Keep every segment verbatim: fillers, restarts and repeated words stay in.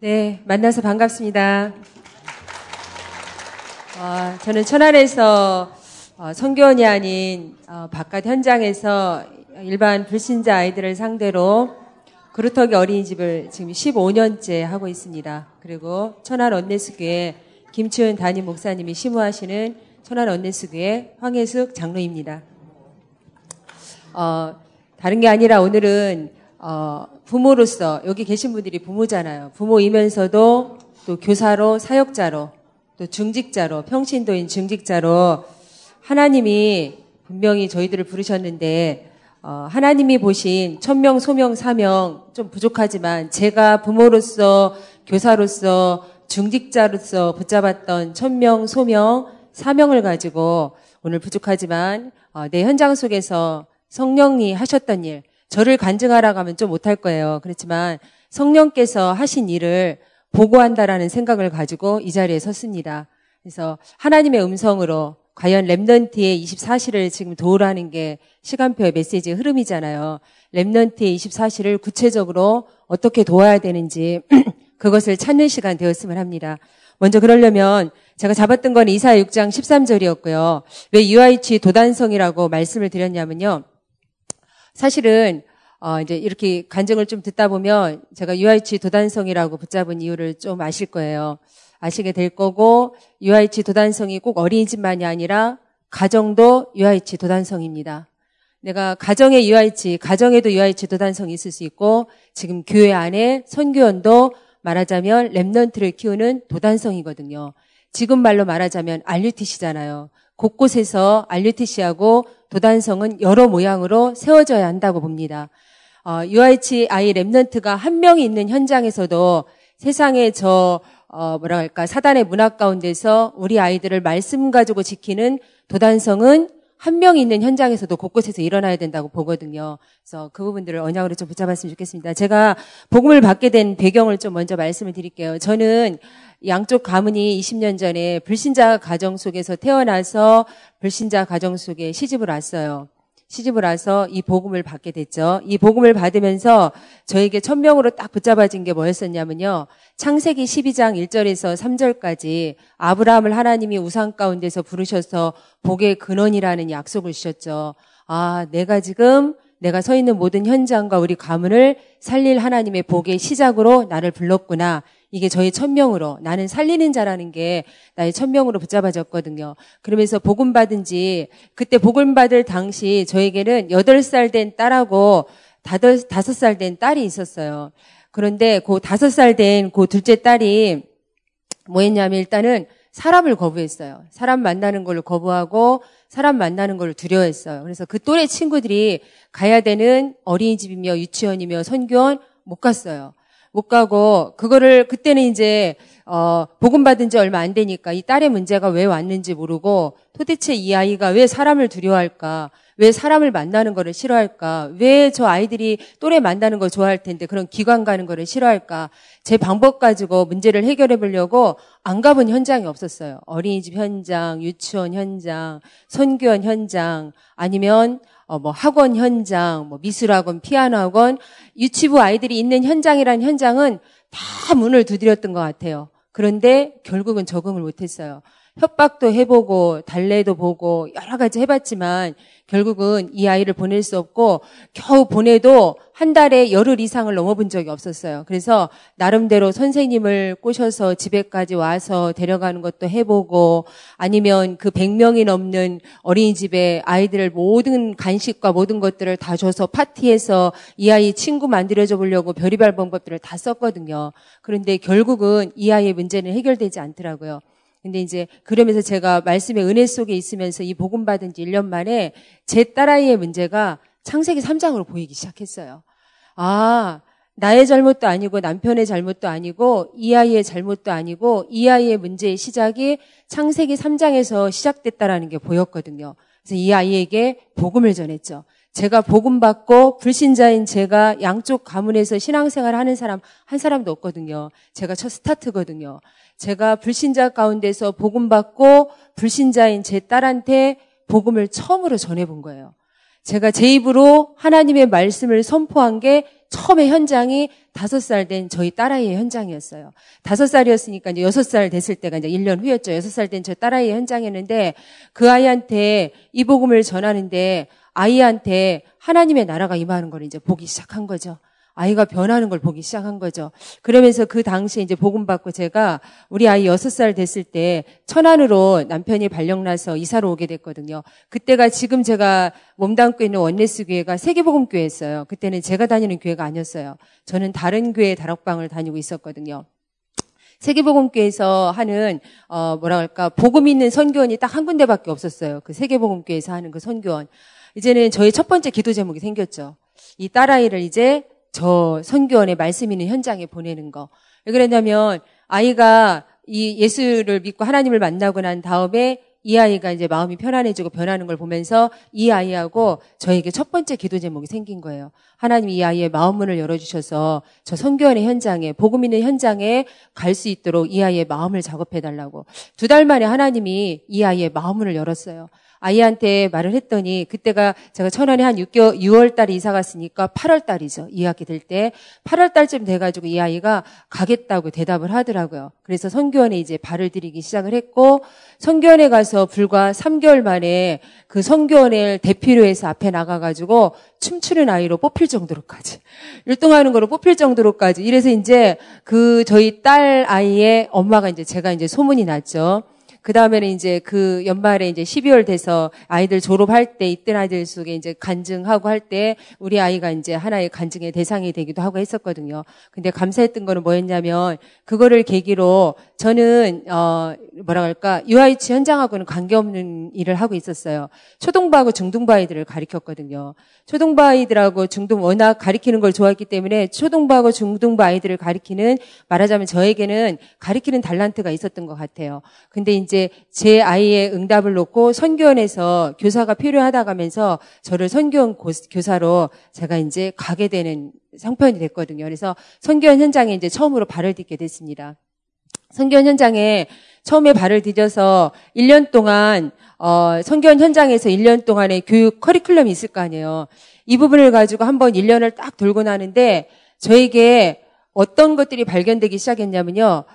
네, 만나서 반갑습니다. 어, 저는 천안에서 어, 선교원이 아닌 어, 바깥 현장에서 일반 불신자 아이들을 상대로 그루터기 어린이집을 지금 십오 년째 하고 있습니다. 그리고 천안 언네스교회 김치훈 담임 목사님이 심우하시는 천안 언네스교회 황혜숙 장로입니다. 어, 다른 게 아니라 오늘은 어, 부모로서 여기 계신 분들이 부모잖아요. 부모이면서도 또 교사로, 사역자로, 또 중직자로, 평신도인 중직자로 하나님이 분명히 저희들을 부르셨는데 어, 하나님이 보신 천명, 소명, 사명 좀 부족하지만 제가 부모로서, 교사로서, 중직자로서 붙잡았던 천명, 소명, 사명을 가지고 오늘 부족하지만 어, 내 현장 속에서 성령이 하셨던 일, 저를 간증하라고 하면 좀 못할 거예요. 그렇지만 성령께서 하신 일을 보고한다라는 생각을 가지고 이 자리에 섰습니다. 그래서 하나님의 음성으로 과연 렘넌트의 이십사 시를 지금 도우라는 게 시간표의 메시지의 흐름이잖아요. 렘넌트의 이십사 시를 구체적으로 어떻게 도와야 되는지 그것을 찾는 시간 되었으면 합니다. 먼저 그러려면 제가 잡았던 건 이사야 육 장 십삼 절이었고요. 왜 유아이치 도단성이라고 말씀을 드렸냐면요. 사실은 어 이제 이렇게 간증을 좀 듣다 보면 제가 유아이치 도단성이라고 붙잡은 이유를 좀 아실 거예요. 아시게 될 거고 유아이치 도단성이 꼭 어린이집만이 아니라 가정도 유아이치 도단성입니다. 내가 가정에 유아이치, 가정에도 유아이치 도단성이 있을 수 있고 지금 교회 안에 선교원도 말하자면 렘넌트를 키우는 도단성이거든요. 지금 말로 말하자면 알유티씨잖아요. 곳곳에서 알유티씨하고 도단성은 여러 모양으로 세워져야 한다고 봅니다. 어, 유아이치 아이 렘넌트가 한 명이 있는 현장에서도 세상에 저 어, 뭐라 할까 사단의 문화 가운데서 우리 아이들을 말씀 가지고 지키는 도단성은 한 명이 있는 현장에서도 곳곳에서 일어나야 된다고 보거든요. 그래서 그 부분들을 언약으로 좀 붙잡았으면 좋겠습니다. 제가 복음을 받게 된 배경을 좀 먼저 말씀을 드릴게요. 저는 양쪽 가문이 이십 년 전에 불신자 가정 속에서 태어나서 불신자 가정 속에 시집을 왔어요. 시집을 와서 이 복음을 받게 됐죠. 이 복음을 받으면서 저에게 천명으로 딱 붙잡아진 게 뭐였었냐면요. 창세기 십이 장 일 절에서 삼 절까지 아브라함을 하나님이 우상 가운데서 부르셔서 복의 근원이라는 약속을 주셨죠. 아, 내가 지금 내가 서 있는 모든 현장과 우리 가문을 살릴 하나님의 복의 시작으로 나를 불렀구나. 이게 저의 천명으로 나는 살리는 자라는 게 나의 천명으로 붙잡아졌거든요. 그러면서 복음 받은 지 그때 복음 받을 당시 저에게는 여덟 살 된 딸하고 다섯 살 된 딸이 있었어요. 그런데 그 다섯 살 된 그 둘째 딸이 뭐 했냐면 일단은 사람을 거부했어요. 사람 만나는 걸 거부하고 사람 만나는 걸 두려워했어요. 그래서 그 또래 친구들이 가야 되는 어린이집이며 유치원이며 선교원 못 갔어요. 못 가고 그거를 그때는 이제 어 복음 받은 지 얼마 안 되니까 이 딸의 문제가 왜 왔는지 모르고 도대체 이 아이가 왜 사람을 두려워할까? 왜 사람을 만나는 거를 싫어할까? 왜 저 아이들이 또래 만나는 거 좋아할 텐데 그런 기관 가는 거를 싫어할까? 제 방법 가지고 문제를 해결해 보려고 안 가본 현장이 없었어요. 어린이집 현장, 유치원 현장, 선교원 현장, 아니면 어, 뭐 학원 현장, 뭐 미술학원, 피아노 학원, 유치부 아이들이 있는 현장이라는 현장은 다 문을 두드렸던 것 같아요. 그런데 결국은 적응을 못했어요. 협박도 해보고 달래도 보고 여러 가지 해봤지만 결국은 이 아이를 보낼 수 없고 겨우 보내도 한 달에 열흘 이상을 넘어본 적이 없었어요. 그래서 나름대로 선생님을 꼬셔서 집에까지 와서 데려가는 것도 해보고 아니면 그 백 명이 넘는 어린이집에 아이들을 모든 간식과 모든 것들을 다 줘서 파티해서 이 아이 친구 만들어줘 보려고 별의별 방법들을 다 썼거든요. 그런데 결국은 이 아이의 문제는 해결되지 않더라고요. 근데 이제 그러면서 제가 말씀의 은혜 속에 있으면서 이 복음 받은 지 일 년 만에 제 딸아이의 문제가 창세기 삼 장으로 보이기 시작했어요. 아, 나의 잘못도 아니고 남편의 잘못도 아니고 이 아이의 잘못도 아니고 이 아이의 문제의 시작이 창세기 삼 장에서 시작됐다라는 게 보였거든요. 그래서 이 아이에게 복음을 전했죠. 제가 복음 받고 불신자인 제가 양쪽 가문에서 신앙생활을 하는 사람 한 사람도 없거든요. 제가 첫 스타트거든요. 제가 불신자 가운데서 복음 받고 불신자인 제 딸한테 복음을 처음으로 전해본 거예요. 제가 제 입으로 하나님의 말씀을 선포한 게 처음에 현장이 다섯 살 된 저희 딸아이의 현장이었어요. 다섯 살이었으니까 이제 여섯 살 됐을 때가 이제 일 년 후였죠. 여섯 살 된 저 딸아이의 현장이었는데 그 아이한테 이 복음을 전하는데 아이한테 하나님의 나라가 임하는 걸 이제 보기 시작한 거죠. 아이가 변하는 걸 보기 시작한 거죠. 그러면서 그 당시에 이제 복음 받고 제가 우리 아이 여섯 살 됐을 때 천안으로 남편이 발령나서 이사를 오게 됐거든요. 그때가 지금 제가 몸담고 있는 원네스 교회가 세계복음교회였어요. 그때는 제가 다니는 교회가 아니었어요. 저는 다른 교회 다락방을 다니고 있었거든요. 세계복음교회에서 하는 어 뭐라 할까 복음 있는 선교원이 딱 한 군데밖에 없었어요. 그 세계복음교회에서 하는 그 선교원. 이제는 저희 첫 번째 기도 제목이 생겼죠. 이 딸아이를 이제 저 선교원의 말씀 있는 현장에 보내는 거. 왜 그러냐면 아이가 이 예수를 믿고 하나님을 만나고 난 다음에 이 아이가 이제 마음이 편안해지고 변하는 걸 보면서 이 아이하고 저에게 첫 번째 기도 제목이 생긴 거예요. 하나님이 이 아이의 마음문을 열어주셔서 저 선교원의 현장에 복음 있는 현장에 갈 수 있도록 이 아이의 마음을 작업해달라고. 두 달 만에 하나님이 이 아이의 마음문을 열었어요. 아이한테 말을 했더니 그때가 제가 천안에 한 육 개월, 유월 달에 이사 갔으니까 팔월 달이죠. 이 학기 될 때. 팔월 달쯤 돼가지고 이 아이가 가겠다고 대답을 하더라고요. 그래서 선교원에 이제 발을 들이기 시작을 했고 선교원에 가서 불과 삼 개월 만에 그 선교원을 대표로 해서 앞에 나가가지고 춤추는 아이로 뽑힐 정도로까지 율동하는 거로 뽑힐 정도로까지 이래서 이제 그 저희 딸 아이의 엄마가 이제 제가 이제 소문이 났죠. 그 다음에는 이제 그 연말에 이제 십이월 돼서 아이들 졸업할 때 이때 아이들 속에 이제 간증하고 할 때 우리 아이가 이제 하나의 간증의 대상이 되기도 하고 했었거든요. 근데 감사했던 거는 뭐였냐면 그거를 계기로 저는 어 뭐라 할까 유아유치 현장하고는 관계없는 일을 하고 있었어요. 초등부하고 중등부 아이들을 가르쳤거든요. 초등부 아이들하고 중등 워낙 가르치는 걸 좋아했기 때문에 초등부하고 중등부 아이들을 가르치는 말하자면 저에게는 가르치는 달란트가 있었던 것 같아요. 근데 이제 제 아이의 응답을 놓고 선교원에서 교사가 필요하다고 하면서 저를 선교원 교사로 제가 이제 가게 되는 형편이 됐거든요. 그래서 선교원 현장에 이제 처음으로 발을 딛게 됐습니다. 선교원 현장에 처음에 발을 디뎌서 일 년 동안 어 선교원 현장에서 일 년 동안의 교육 커리큘럼이 있을 거 아니에요. 이 부분을 가지고 한번 일 년을 딱 돌고 나는데 저에게 어떤 것들이 발견되기 시작했냐면요.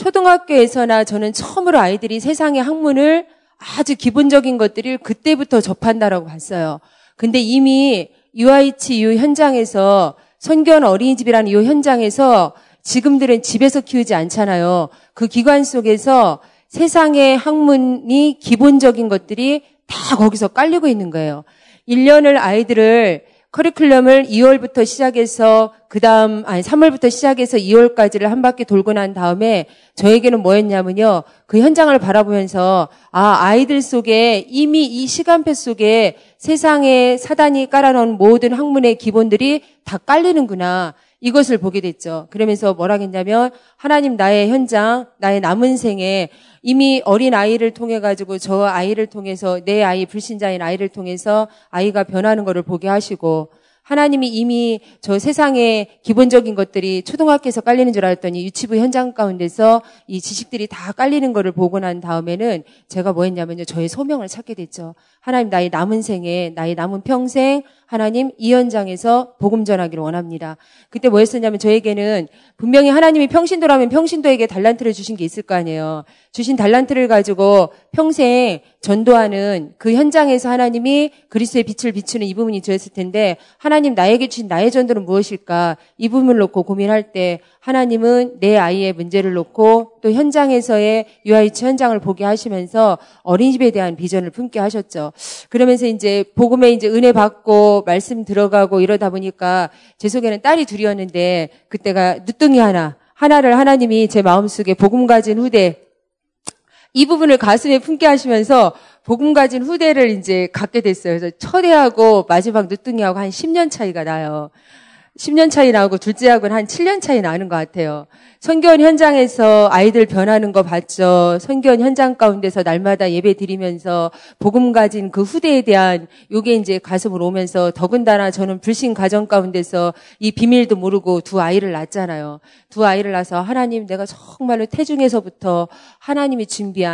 초등학교에서나 저는 처음으로 아이들이 세상의 학문을 아주 기본적인 것들을 그때부터 접한다라고 봤어요. 근데 이미 유아이치 이 현장에서 선교원 어린이집이라는 이 현장에서 지금들은 집에서 키우지 않잖아요. 그 기관 속에서 세상의 학문이 기본적인 것들이 다 거기서 깔리고 있는 거예요. 일 년을 아이들을 커리큘럼을 이월부터 시작해서 그 다음 아니 삼월부터 시작해서 이월까지를 한 바퀴 돌고 난 다음에 저에게는 뭐였냐면요. 그 현장을 바라보면서 아 아이들 속에 이미 이 시간표 속에 세상에 사단이 깔아놓은 모든 학문의 기본들이 다 깔리는구나. 이것을 보게 됐죠. 그러면서 뭐라 했냐면 하나님 나의 현장, 나의 남은 생에 이미 어린 아이를 통해 가지고 저 아이를 통해서 내 아이 불신자인 아이를 통해서 아이가 변하는 것을 보게 하시고 하나님이 이미 저 세상의 기본적인 것들이 초등학교에서 깔리는 줄 알았더니 유치부 현장 가운데서 이 지식들이 다 깔리는 것을 보고 난 다음에는 제가 뭐 했냐면요. 저의 소명을 찾게 됐죠. 하나님 나의 남은 생에 나의 남은 평생 하나님 이 현장에서 복음 전하기를 원합니다. 그때 뭐 했었냐면 저에게는 분명히 하나님이 평신도라면 평신도에게 달란트를 주신 게 있을 거 아니에요. 주신 달란트를 가지고 평생 전도하는 그 현장에서 하나님이 그리스도의 빛을 비추는 이 부분이 되었을 텐데 하나님 나에게 주신 나의 전도는 무엇일까? 이 부분을 놓고 고민할 때 하나님은 내 아이의 문제를 놓고 또 현장에서의 유아유치 현장을 보게 하시면서 어린이집에 대한 비전을 품게 하셨죠. 그러면서 이제 복음에 이제 은혜 받고 말씀 들어가고 이러다 보니까 제 속에는 딸이 둘이었는데 그때가 늦둥이 하나, 하나를 하나님이 제 마음속에 복음 가진 후대 이 부분을 가슴에 품게 하시면서 복음 가진 후대를 이제 갖게 됐어요. 그래서 첫애하고 마지막 늦둥이하고 한 십 년 차이가 나요. 십 년 차이 나고 둘째하고는 한 칠 년 차이 나는 것 같아요. 선교원 현장에서 아이들 변하는 거 봤죠. 선교원 현장 가운데서 날마다 예배 드리면서 복음 가진 그 후대에 대한 요게 이제 가슴으로 오면서 더군다나 저는 불신 가정 가운데서 이 비밀도 모르고 두 아이를 낳았잖아요. 두 아이를 낳아서 하나님 내가 정말로 태중에서부터 하나님이 준비한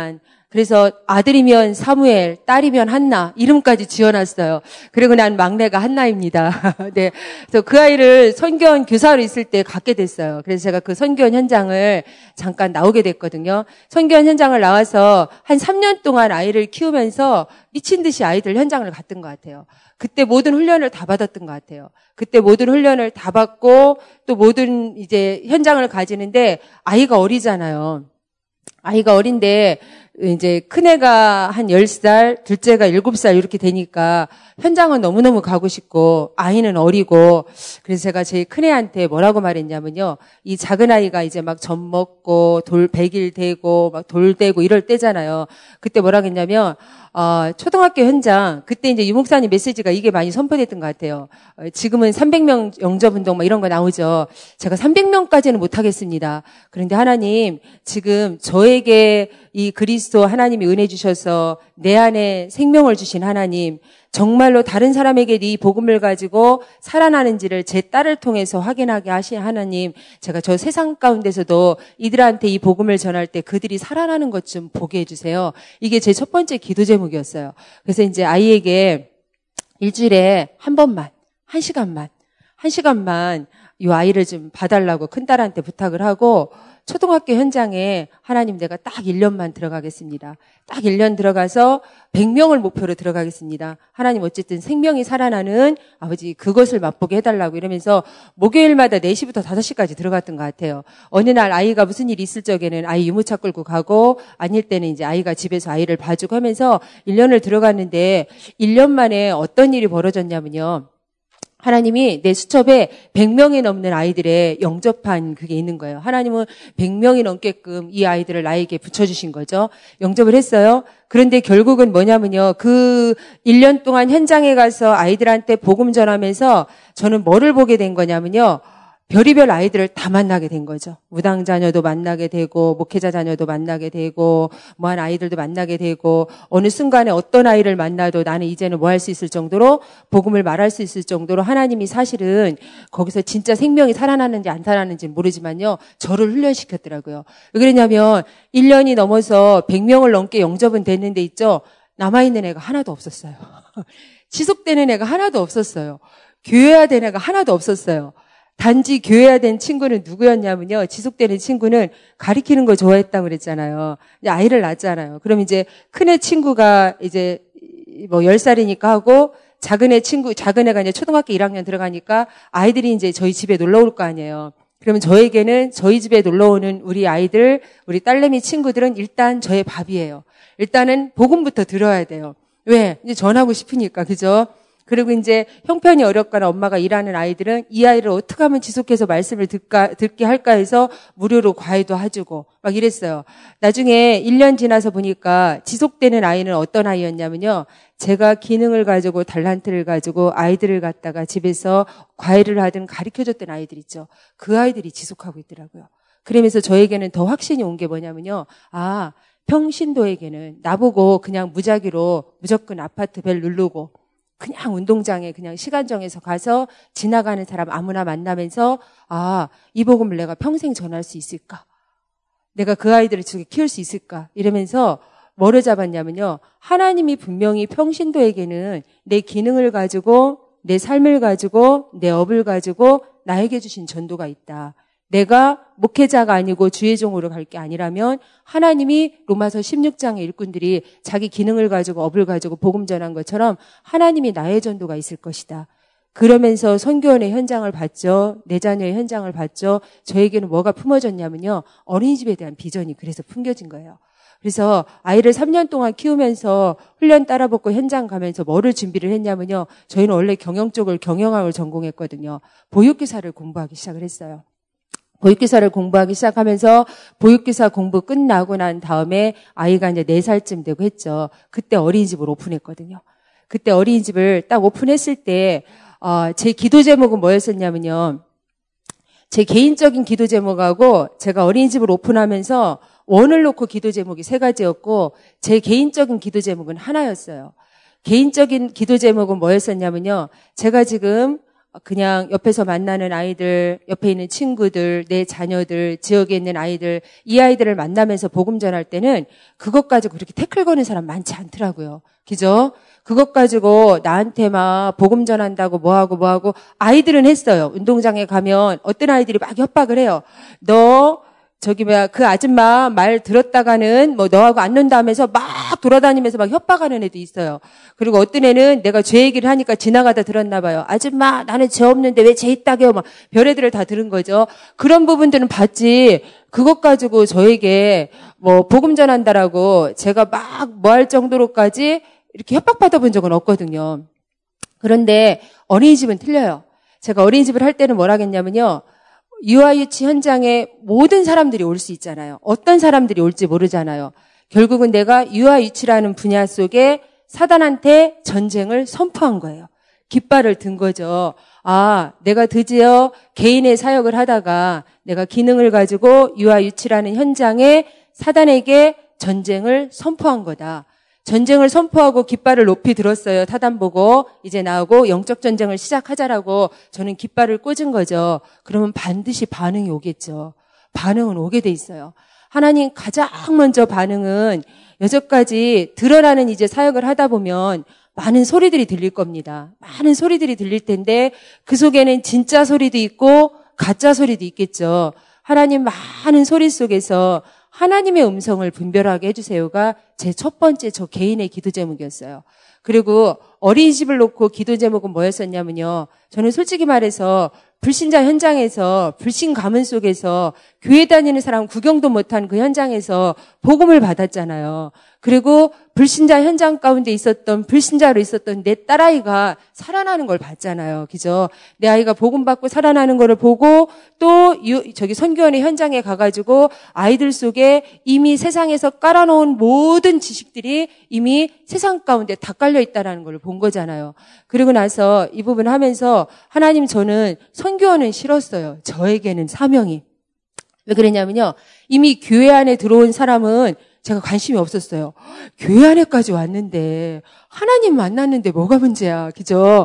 그래서 아들이면 사무엘, 딸이면 한나 이름까지 지어놨어요. 그리고 난 막내가 한나입니다. 네, 그래서 그 아이를 선교원 교사로 있을 때 갖게 됐어요. 그래서 제가 그 선교원 현장을 잠깐 나오게 됐거든요. 선교원 현장을 나와서 한 삼 년 동안 아이를 키우면서 미친 듯이 아이들 현장을 갔던 것 같아요. 그때 모든 훈련을 다 받았던 것 같아요. 그때 모든 훈련을 다 받고 또 모든 이제 현장을 가지는데 아이가 어리잖아요. 아이가 어린데 이제 큰애가 한 열 살, 둘째가 일곱 살 이렇게 되니까 현장은 너무너무 가고 싶고 아이는 어리고 그래서 제가 제 큰애한테 뭐라고 말했냐면요. 이 작은 아이가 이제 막 젖 먹고 돌 백 일 되고 막 돌 되고 이럴 때잖아요. 그때 뭐라고 했냐면 어, 초등학교 현장, 그때 이제 유 목사님 메시지가 이게 많이 선포됐던 것 같아요. 어, 지금은 삼백 명 영접운동 막 이런 거 나오죠. 제가 삼백 명까지는 못하겠습니다. 그런데 하나님, 지금 저에게 이 그리스도 하나님이 은혜 주셔서 내 안에 생명을 주신 하나님, 정말로 다른 사람에게 이 복음을 가지고 살아나는지를 제 딸을 통해서 확인하게 하신 하나님, 제가 저 세상 가운데서도 이들한테 이 복음을 전할 때 그들이 살아나는 것 좀 보게 해주세요. 이게 제 첫 번째 기도 제목이었어요. 그래서 이제 아이에게 일주일에 한 번만, 한 시간만, 한 시간만 이 아이를 좀 봐달라고 큰딸한테 부탁을 하고 초등학교 현장에 하나님 내가 딱 일 년만 들어가겠습니다. 딱 일 년 들어가서 백 명을 목표로 들어가겠습니다. 하나님 어쨌든 생명이 살아나는 아버지 그것을 맛보게 해달라고 이러면서 목요일마다 네 시부터 다섯 시까지 들어갔던 것 같아요. 어느 날 아이가 무슨 일이 있을 적에는 아이 유모차 끌고 가고 아닐 때는 이제 아이가 집에서 아이를 봐주고 하면서 일 년을 들어갔는데 일 년 만에 어떤 일이 벌어졌냐면요. 하나님이 내 수첩에 백 명이 넘는 아이들의 영접한 그게 있는 거예요. 하나님은 백 명이 넘게끔 이 아이들을 나에게 붙여주신 거죠. 영접을 했어요. 그런데 결국은 뭐냐면요. 그 일 년 동안 현장에 가서 아이들한테 복음 전하면서 저는 뭐를 보게 된 거냐면요. 별의별 아이들을 다 만나게 된 거죠. 무당 자녀도 만나게 되고 목회자 자녀도 만나게 되고 뭐한 아이들도 만나게 되고 어느 순간에 어떤 아이를 만나도 나는 이제는 뭐 할 수 있을 정도로 복음을 말할 수 있을 정도로 하나님이 사실은 거기서 진짜 생명이 살아나는지 안 살아나는지는 모르지만요. 저를 훈련시켰더라고요. 왜 그러냐면 일 년이 넘어서 백 명을 넘게 영접은 됐는데 있죠. 남아있는 애가 하나도 없었어요. 지속되는 애가 하나도 없었어요. 교회화 된 애가 하나도 없었어요. 단지 교회화 된 친구는 누구였냐면요. 지속되는 친구는 가리키는 거 좋아했다고 그랬잖아요. 이제 아이를 낳았잖아요. 그럼 이제 큰애 친구가 이제 뭐 열 살이니까 하고 작은애 친구, 작은애가 이제 초등학교 일 학년 들어가니까 아이들이 이제 저희 집에 놀러 올 거 아니에요. 그러면 저에게는 저희 집에 놀러 오는 우리 아이들, 우리 딸내미 친구들은 일단 저의 밥이에요. 일단은 복음부터 들어야 돼요. 왜? 이제 전하고 싶으니까, 그죠? 그리고 이제 형편이 어렵거나 엄마가 일하는 아이들은 이 아이를 어떻게 하면 지속해서 말씀을 듣까, 듣게 할까 해서 무료로 과외도 해주고 막 이랬어요. 나중에 일 년 지나서 보니까 지속되는 아이는 어떤 아이였냐면요. 제가 기능을 가지고 달란트를 가지고 아이들을 갖다가 집에서 과외를 하든 가르쳐줬던 아이들 있죠. 그 아이들이 지속하고 있더라고요. 그러면서 저에게는 더 확신이 온 게 뭐냐면요. 아, 평신도에게는 나보고 그냥 무작위로 무조건 아파트 벨 누르고 그냥 운동장에 그냥 시간 정해서 가서 지나가는 사람 아무나 만나면서 아, 이 복음을 내가 평생 전할 수 있을까? 내가 그 아이들을 저기 키울 수 있을까? 이러면서 뭐를 잡았냐면요. 하나님이 분명히 평신도에게는 내 기능을 가지고 내 삶을 가지고 내 업을 가지고 나에게 주신 전도가 있다. 내가 목회자가 아니고 주의 종으로 갈 게 아니라면 하나님이 로마서 십육 장의 일꾼들이 자기 기능을 가지고 업을 가지고 복음 전한 것처럼 하나님이 나의 전도가 있을 것이다. 그러면서 선교원의 현장을 봤죠. 내 자녀의 현장을 봤죠. 저에게는 뭐가 품어졌냐면요. 어린이집에 대한 비전이 그래서 풍겨진 거예요. 그래서 아이를 삼 년 동안 키우면서 훈련 따라붙고 현장 가면서 뭐를 준비를 했냐면요. 저희는 원래 경영 쪽을 경영학을 전공했거든요. 보육교사를 공부하기 시작을 했어요. 보육교사를 공부하기 시작하면서 보육교사 공부 끝나고 난 다음에 아이가 이제 네 살쯤 되고 했죠. 그때 어린이집을 오픈했거든요. 그때 어린이집을 딱 오픈했을 때, 어, 제 기도 제목은 뭐였었냐면요. 제 개인적인 기도 제목하고 제가 어린이집을 오픈하면서 원을 놓고 기도 제목이 세 가지였고 제 개인적인 기도 제목은 하나였어요. 개인적인 기도 제목은 뭐였었냐면요. 제가 지금 그냥 옆에서 만나는 아이들, 옆에 있는 친구들, 내 자녀들, 지역에 있는 아이들, 이 아이들을 만나면서 복음 전할 때는 그것 가지고 그렇게 태클 거는 사람 많지 않더라고요. 그죠? 그것 가지고 나한테 막 복음 전한다고 뭐하고 뭐하고 아이들은 했어요. 운동장에 가면 어떤 아이들이 막 협박을 해요. 너 저기 뭐야 그 아줌마 말 들었다가는 뭐 너하고 안 논다 하면서 막 돌아다니면서 막 협박하는 애도 있어요. 그리고 어떤 애는 내가 죄 얘기를 하니까 지나가다 들었나 봐요. 아줌마 나는 죄 없는데 왜 죄 있다게요? 막 별애들을 다 들은 거죠. 그런 부분들은 봤지. 그것 가지고 저에게 뭐 복음 전한다라고 제가 막 뭐 할 정도로까지 이렇게 협박받아 본 적은 없거든요. 그런데 어린이집은 틀려요. 제가 어린이집을 할 때는 뭐라 했냐면요. 유아유치 현장에 모든 사람들이 올 수 있잖아요. 어떤 사람들이 올지 모르잖아요. 결국은 내가 유아유치라는 분야 속에 사단한테 전쟁을 선포한 거예요. 깃발을 든 거죠. 아, 내가 드디어 개인의 사역을 하다가 내가 기능을 가지고 유아유치라는 현장에 사단에게 전쟁을 선포한 거다. 전쟁을 선포하고 깃발을 높이 들었어요. 타단 보고 이제 나오고 영적 전쟁을 시작하자라고 저는 깃발을 꽂은 거죠. 그러면 반드시 반응이 오겠죠. 반응은 오게 돼 있어요. 하나님 가장 먼저 반응은 여태까지 드러나는 이제 사역을 하다 보면 많은 소리들이 들릴 겁니다. 많은 소리들이 들릴 텐데 그 속에는 진짜 소리도 있고 가짜 소리도 있겠죠. 하나님 많은 소리 속에서 하나님의 음성을 분별하게 해주세요가 제 첫 번째 저 개인의 기도 제목이었어요. 그리고 어린이집을 놓고 기도 제목은 뭐였었냐면요. 저는 솔직히 말해서 불신자 현장에서 불신 가문 속에서 교회 다니는 사람 구경도 못한 그 현장에서 복음을 받았잖아요. 그리고 불신자 현장 가운데 있었던 불신자로 있었던 내 딸아이가 살아나는 걸 봤잖아요. 그죠? 내 아이가 복음 받고 살아나는 거를 보고 또 유, 저기 선교원의 현장에 가가지고 아이들 속에 이미 세상에서 깔아놓은 모든 지식들이 이미 세상 가운데 다 깔려 있다는 걸 본 거잖아요. 그리고 나서 이 부분 하면서 하나님 저는 선교원은 싫었어요. 저에게는 사명이. 왜 그랬냐면요. 이미 교회 안에 들어온 사람은 제가 관심이 없었어요. 교회 안에까지 왔는데 하나님 만났는데 뭐가 문제야. 그죠?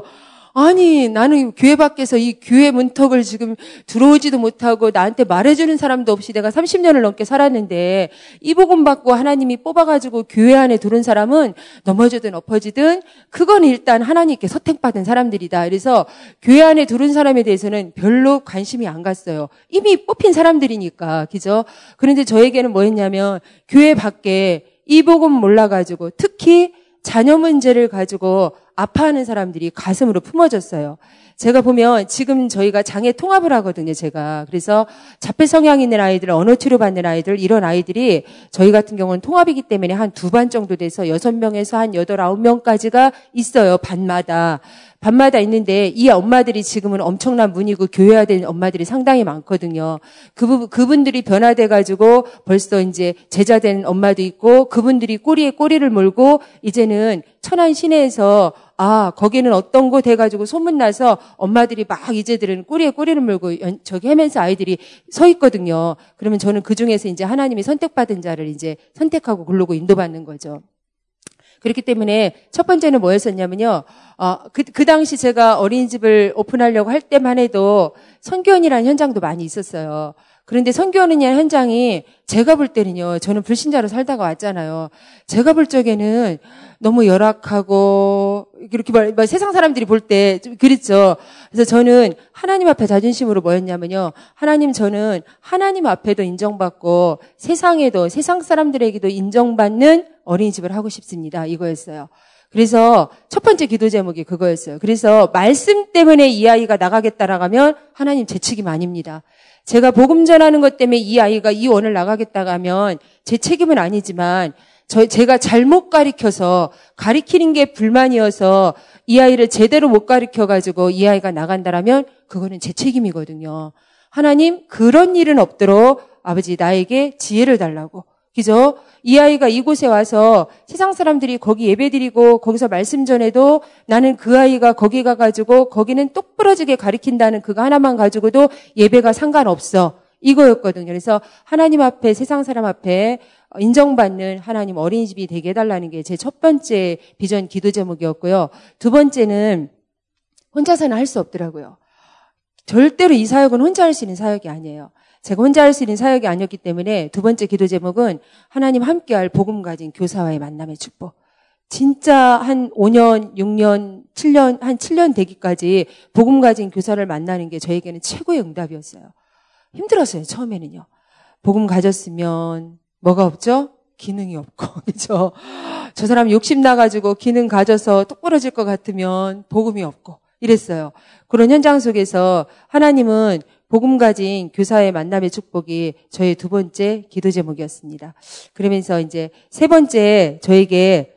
아니 나는 교회 밖에서 이 교회 문턱을 지금 들어오지도 못하고 나한테 말해주는 사람도 없이 내가 삼십 년을 넘게 살았는데 이 복음 받고 하나님이 뽑아가지고 교회 안에 들어온 사람은 넘어지든 엎어지든 그건 일단 하나님께 선택받은 사람들이다. 그래서 교회 안에 들어온 사람에 대해서는 별로 관심이 안 갔어요. 이미 뽑힌 사람들이니까. 그죠? 그런데 저에게는 뭐였냐면 교회 밖에 이 복음 몰라가지고 특히 자녀 문제를 가지고 아파하는 사람들이 가슴으로 품어졌어요. 제가 보면 지금 저희가 장애 통합을 하거든요, 제가. 그래서 자폐 성향 있는 아이들, 언어 치료 받는 아이들, 이런 아이들이 저희 같은 경우는 통합이기 때문에 한 두 반 정도 돼서 여섯 명에서 한 여덟, 아홉 명까지가 있어요, 반마다. 반마다 있는데 이 엄마들이 지금은 엄청난 문이고 교회화된 엄마들이 상당히 많거든요. 그, 그분들이 변화돼가지고 벌써 이제 제자된 엄마도 있고 그분들이 꼬리에 꼬리를 물고 이제는 천안 시내에서 아, 거기는 어떤 곳 해가지고 소문나서 엄마들이 막 이제들은 꼬리에 꼬리를 물고 연, 저기 하면서 아이들이 서 있거든요. 그러면 저는 그 중에서 이제 하나님이 선택받은 자를 이제 선택하고 고르고 인도받는 거죠. 그렇기 때문에 첫 번째는 뭐였었냐면요. 어, 그, 그 당시 제가 어린이집을 오픈하려고 할 때만 해도 선교원이라는 현장도 많이 있었어요. 그런데 선교원이라는 현장이 제가 볼 때는요. 저는 불신자로 살다가 왔잖아요. 제가 볼 적에는 너무 열악하고 이렇게 말, 말 세상 사람들이 볼 때 좀 그랬죠. 그래서 저는 하나님 앞에 자존심으로 뭐였냐면요. 하나님 저는 하나님 앞에도 인정받고 세상에도 세상 사람들에게도 인정받는 어린이집을 하고 싶습니다. 이거였어요. 그래서 첫 번째 기도 제목이 그거였어요. 그래서 말씀 때문에 이 아이가 나가겠다라고 하면 하나님 제 책임 아닙니다. 제가 복음 전하는 것 때문에 이 아이가 이 원을 나가겠다고 하면 제 책임은 아니지만 저, 제가 잘못 가르쳐서 가르치는 게 불만이어서 이 아이를 제대로 못 가르쳐가지고 이 아이가 나간다라면 그거는 제 책임이거든요. 하나님 그런 일은 없도록 아버지 나에게 지혜를 달라고. 그죠? 이 아이가 이곳에 와서 세상 사람들이 거기 예배드리고 거기서 말씀 전해도 나는 그 아이가 거기 가가지고 거기는 똑부러지게 가르친다는 그거 하나만 가지고도 예배가 상관없어. 이거였거든요. 그래서 하나님 앞에 세상 사람 앞에 인정받는 하나님 어린이집이 되게 해달라는 게 제 첫 번째 비전 기도 제목이었고요. 두 번째는 혼자서는 할 수 없더라고요. 절대로 이 사역은 혼자 할 수 있는 사역이 아니에요. 제가 혼자 할 수 있는 사역이 아니었기 때문에 두 번째 기도 제목은 하나님 함께할 복음 가진 교사와의 만남의 축복. 진짜 한 오 년, 육 년, 칠 년, 한 칠 년 되기까지 복음 가진 교사를 만나는 게 저에게는 최고의 응답이었어요. 힘들었어요, 처음에는요. 복음 가졌으면 뭐가 없죠? 기능이 없고, 그죠? 저 사람 욕심 나가지고 기능 가져서 똑부러질 것 같으면 복음이 없고, 이랬어요. 그런 현장 속에서 하나님은 복음 가진 교사의 만남의 축복이 저의 두 번째 기도 제목이었습니다. 그러면서 이제 세 번째 저에게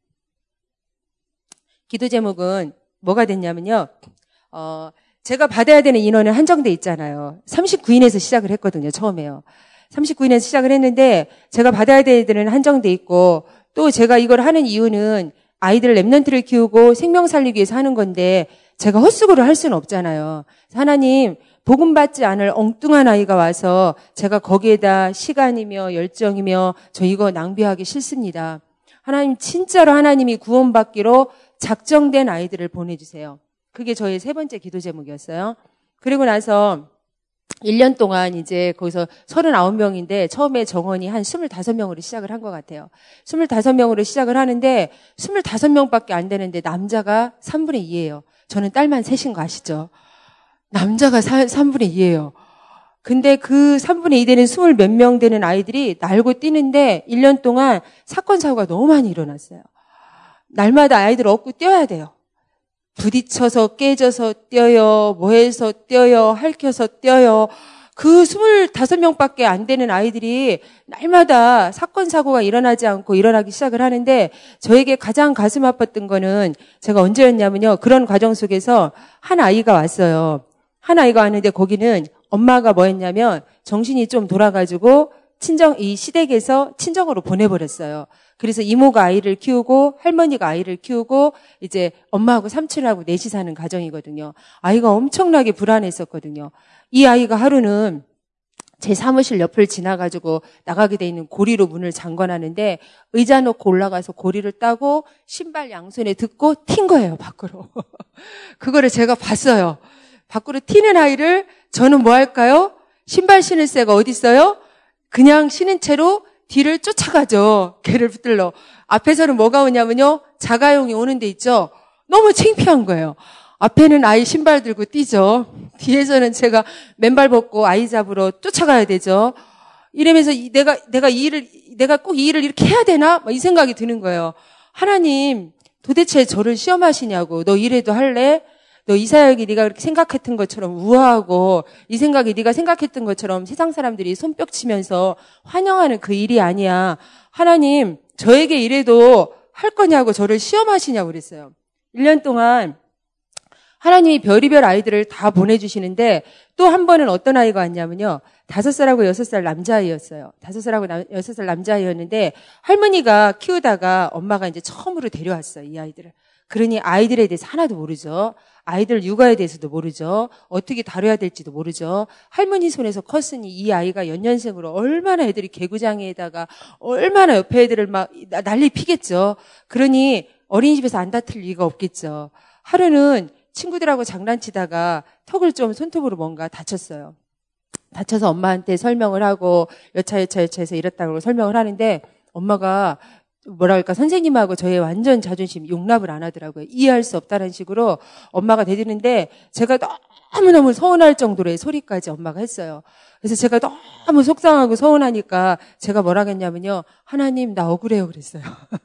기도 제목은 뭐가 됐냐면요. 어, 제가 받아야 되는 인원은 한정돼 있잖아요. 삼십구 인에서 시작을 했거든요, 처음에요. 삼십구 인에서 시작을 했는데 제가 받아야 되는 데는 한정돼 있고 또 제가 이걸 하는 이유는 아이들 랩런트를 키우고 생명 살리기 위해서 하는 건데 제가 헛수고를 할 수는 없잖아요. 하나님, 복음 받지 않을 엉뚱한 아이가 와서 제가 거기에다 시간이며 열정이며 저 이거 낭비하기 싫습니다. 하나님, 진짜로 하나님이 구원받기로 작정된 아이들을 보내주세요. 그게 저의 세 번째 기도 제목이었어요. 그리고 나서 일 년 동안 이제 거기서 서른아홉 명인데 처음에 정원이 한 스물다섯 명으로 시작을 한 것 같아요. 스물다섯 명으로 시작을 하는데 스물다섯 명밖에 안 되는데 남자가 삼분의 이예요. 저는 딸만 셋인 거 아시죠? 남자가 삼분의 이예요. 근데 그 삼분의 이 되는 스물 몇 명 되는 아이들이 날고 뛰는데 일 년 동안 사건 사고가 너무 많이 일어났어요. 날마다 아이들 업고 뛰어야 돼요. 부딪혀서 깨져서 뛰어요. 뭐해서 뛰어요. 핥혀서 뛰어요. 그 스물다섯 명밖에 안 되는 아이들이 날마다 사건 사고가 일어나지 않고 일어나기 시작을 하는데 저에게 가장 가슴 아팠던 거는 제가 언제였냐면요. 그런 과정 속에서 한 아이가 왔어요. 한 아이가 왔는데 거기는 엄마가 뭐 했냐면 정신이 좀 돌아가지고 친정, 이 시댁에서 친정으로 보내버렸어요. 그래서 이모가 아이를 키우고 할머니가 아이를 키우고 이제 엄마하고 삼촌하고 넷이 사는 가정이거든요. 아이가 엄청나게 불안했었거든요. 이 아이가 하루는 제 사무실 옆을 지나가지고 나가게 돼 있는 고리로 문을 잠궈놨는데 의자 놓고 올라가서 고리를 따고 신발 양손에 듣고 튄 거예요, 밖으로. 그거를 제가 봤어요. 밖으로 튀는 아이를 저는 뭐 할까요? 신발 신을 새가 어디 있어요? 그냥 신은 채로 뒤를 쫓아가죠. 개를 붙들러. 앞에서는 뭐가 오냐면요. 자가용이 오는 데 있죠. 너무 창피한 거예요. 앞에는 아이 신발 들고 뛰죠. 뒤에서는 제가 맨발 벗고 아이 잡으러 쫓아가야 되죠. 이러면서 내가 내가 이 일을 내가 꼭 이 일을 이렇게 해야 되나? 이 생각이 드는 거예요. 하나님, 도대체 저를 시험하시냐고. 너 이래도 할래? 너 이 사역이 네가 그렇게 생각했던 것처럼 우아하고 이 생각이 네가 생각했던 것처럼 세상 사람들이 손뼉 치면서 환영하는 그 일이 아니야. 하나님, 저에게 이래도 할 거냐고 저를 시험하시냐고 그랬어요. 일 년 동안 하나님이 별의별 아이들을 다 보내주시는데 또 한 번은 어떤 아이가 왔냐면요. 다섯 살하고 여섯 살 남자아이였어요. 다섯 살하고 여섯 살 남자아이였는데 할머니가 키우다가 엄마가 이제 처음으로 데려왔어요. 이 아이들을. 그러니 아이들에 대해서 하나도 모르죠. 아이들 육아에 대해서도 모르죠. 어떻게 다뤄야 될지도 모르죠. 할머니 손에서 컸으니 이 아이가 연년생으로 얼마나 애들이 개구장이에다가 얼마나 옆에 애들을 막 난리 피겠죠. 그러니 어린이집에서 안 다툴 리가 없겠죠. 하루는 친구들하고 장난치다가 턱을 좀 손톱으로 뭔가 다쳤어요. 다쳐서 엄마한테 설명을 하고 여차 여차 여차해서 이랬다고 설명을 하는데 엄마가 뭐랄까 선생님하고 저의 완전 자존심 용납을 안 하더라고요. 이해할 수 없다는 식으로 엄마가 대드는데 제가 너무너무 서운할 정도로의 소리까지 엄마가 했어요. 그래서 제가 너무 속상하고 서운하니까 제가 뭐라 했냐면요. 하나님 나 억울해요 그랬어요.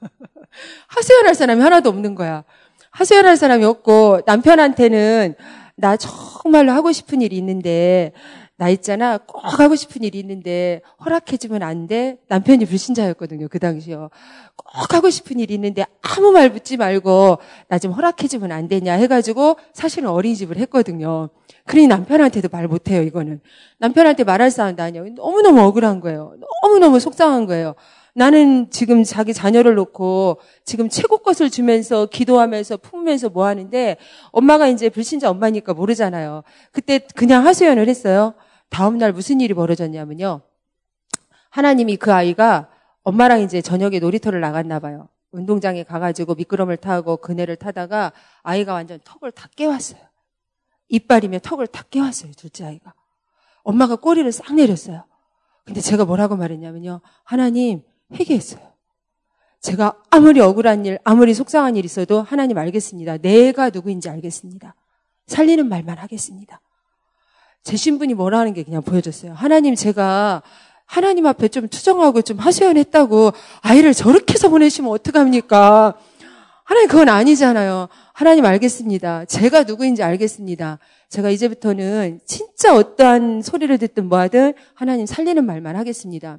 하소연할 사람이 하나도 없는 거야. 하소연할 사람이 없고 남편한테는 나 정말로 하고 싶은 일이 있는데 나 있잖아 꼭 하고 싶은 일이 있는데 허락해주면 안 돼? 남편이 불신자였거든요. 그 당시요. 꼭 하고 싶은 일이 있는데 아무 말 붙지 말고 나 좀 허락해주면 안 되냐 해가지고 사실은 어린이집을 했거든요. 그러니 남편한테도 말 못해요. 이거는. 남편한테 말할 사람도 아니에요. 너무너무 억울한 거예요. 너무너무 속상한 거예요. 나는 지금 자기 자녀를 놓고 지금 최고 것을 주면서 기도하면서 품으면서 뭐 하는데 엄마가 이제 불신자 엄마니까 모르잖아요. 그때 그냥 하소연을 했어요. 다음 날 무슨 일이 벌어졌냐면요. 하나님이 그 아이가 엄마랑 이제 저녁에 놀이터를 나갔나 봐요. 운동장에 가가지고 미끄럼을 타고 그네를 타다가 아이가 완전 턱을 다 깨웠어요. 이빨이며 턱을 다 깨웠어요. 둘째 아이가. 엄마가 꼬리를 싹 내렸어요. 근데 제가 뭐라고 말했냐면요. 하나님 회개했어요. 제가 아무리 억울한 일, 아무리 속상한 일 있어도 하나님 알겠습니다. 내가 누구인지 알겠습니다. 살리는 말만 하겠습니다. 제 신분이 뭐라는 게 그냥 보여줬어요. 하나님 제가 하나님 앞에 좀 투정하고 좀 하소연했다고 아이를 저렇게 해서 보내시면 어떡합니까? 하나님 그건 아니잖아요. 하나님 알겠습니다. 제가 누구인지 알겠습니다. 제가 이제부터는 진짜 어떠한 소리를 듣든 뭐하든 하나님 살리는 말만 하겠습니다.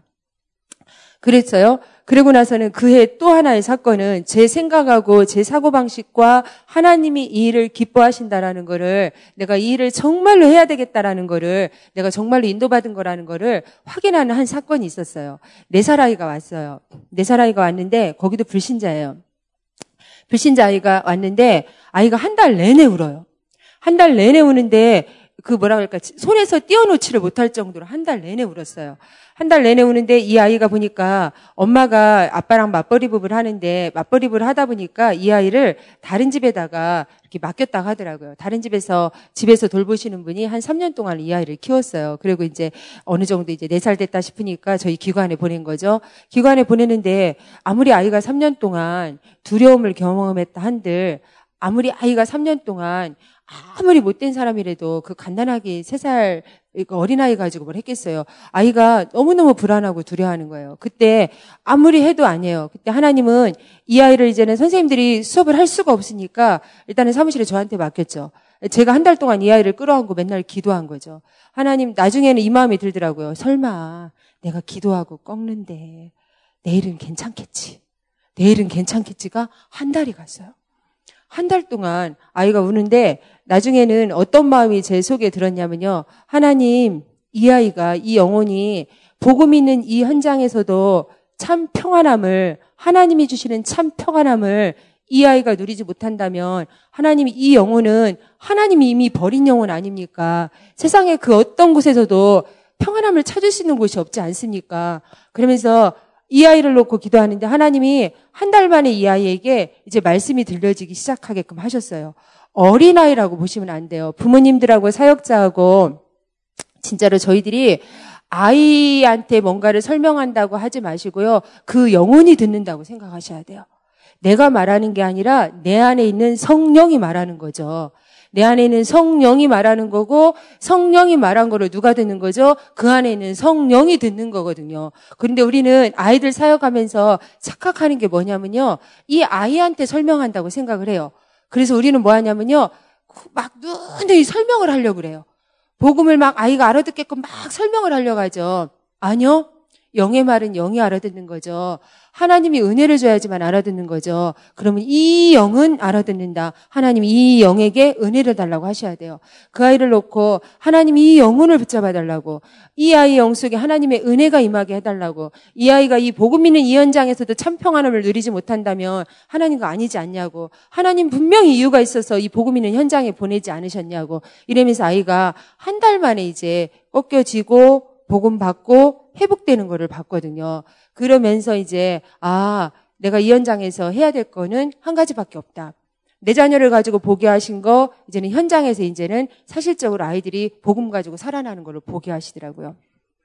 그랬어요. 그러고 나서는 그해 또 하나의 사건은 제 생각하고 제 사고방식과 하나님이 이 일을 기뻐하신다라는 거를 내가 이 일을 정말로 해야 되겠다라는 거를 내가 정말로 인도받은 거라는 거를 확인하는 한 사건이 있었어요. 네 살 아이가 왔어요. 네 살 아이가 왔는데 거기도 불신자예요. 불신자 아이가 왔는데 아이가 한 달 내내 울어요. 한 달 내내 우는데 그 뭐라 그럴까 손에서 떼어놓지를 못할 정도로 한 달 내내 울었어요. 한 달 내내 우는데 이 아이가 보니까 엄마가 아빠랑 맞벌이부부를 하는데 맞벌이부부를 하다 보니까 이 아이를 다른 집에다가 이렇게 맡겼다고 하더라고요. 다른 집에서 집에서 돌보시는 분이 한 삼 년 동안 이 아이를 키웠어요. 그리고 이제 어느 정도 이제 네 살 됐다 싶으니까 저희 기관에 보낸 거죠. 기관에 보내는데 아무리 아이가 삼 년 동안 두려움을 경험했다 한들 아무리 아이가 삼 년 동안 아무리 못된 사람이라도 그 간단하게 세 살 어린아이 가지고 뭘 했겠어요. 아이가 너무너무 불안하고 두려워하는 거예요. 그때 아무리 해도 아니에요. 그때 하나님은 이 아이를 이제는 선생님들이 수업을 할 수가 없으니까 일단은 사무실에 저한테 맡겼죠. 제가 한 달 동안 이 아이를 끌어안고 맨날 기도한 거죠. 하나님 나중에는 이 마음이 들더라고요. 설마 내가 기도하고 꺾는데 내일은 괜찮겠지. 내일은 괜찮겠지가 한 달이 갔어요. 한 달 동안 아이가 우는데 나중에는 어떤 마음이 제 속에 들었냐면요. 하나님, 이 아이가, 이 영혼이 복음 있는 이 현장에서도 참 평안함을, 하나님이 주시는 참 평안함을 이 아이가 누리지 못한다면 하나님이 이 영혼은 하나님이 이미 버린 영혼 아닙니까? 세상에 그 어떤 곳에서도 평안함을 찾을 수 있는 곳이 없지 않습니까? 그러면서 이 아이를 놓고 기도하는데 하나님이 한 달 만에 이 아이에게 이제 말씀이 들려지기 시작하게끔 하셨어요. 어린아이라고 보시면 안 돼요. 부모님들하고 사역자하고 진짜로 저희들이 아이한테 뭔가를 설명한다고 하지 마시고요. 그 영혼이 듣는다고 생각하셔야 돼요. 내가 말하는 게 아니라 내 안에 있는 성령이 말하는 거죠. 내 안에 있는 성령이 말하는 거고 성령이 말한 거를 누가 듣는 거죠? 그 안에 있는 성령이 듣는 거거든요. 그런데 우리는 아이들 사역하면서 착각하는 게 뭐냐면요. 이 아이한테 설명한다고 생각을 해요. 그래서 우리는 뭐 하냐면요. 막 누누이 설명을 하려고 그래요. 복음을 막 아이가 알아듣게끔 막 설명을 하려고 하죠. 아니요. 영의 말은 영이 알아듣는 거죠. 하나님이 은혜를 줘야지만 알아듣는 거죠. 그러면 이 영은 알아듣는다. 하나님이 이 영에게 은혜를 달라고 하셔야 돼요. 그 아이를 놓고 하나님이 이 영혼을 붙잡아 달라고. 이 아이의 영 속에 하나님의 은혜가 임하게 해달라고. 이 아이가 이 복음 있는 이 현장에서도 참 평안함을 누리지 못한다면 하나님과 아니지 않냐고. 하나님 분명히 이유가 있어서 이 복음 있는 현장에 보내지 않으셨냐고. 이러면서 아이가 한 달 만에 이제 꺾여지고 복음 받고 회복되는 거를 봤거든요. 그러면서 이제 아 내가 이 현장에서 해야 될 거는 한 가지밖에 없다. 내 자녀를 가지고 보게 하신 거 이제는 현장에서 이제는 사실적으로 아이들이 복음 가지고 살아나는 거를 보게 하시더라고요.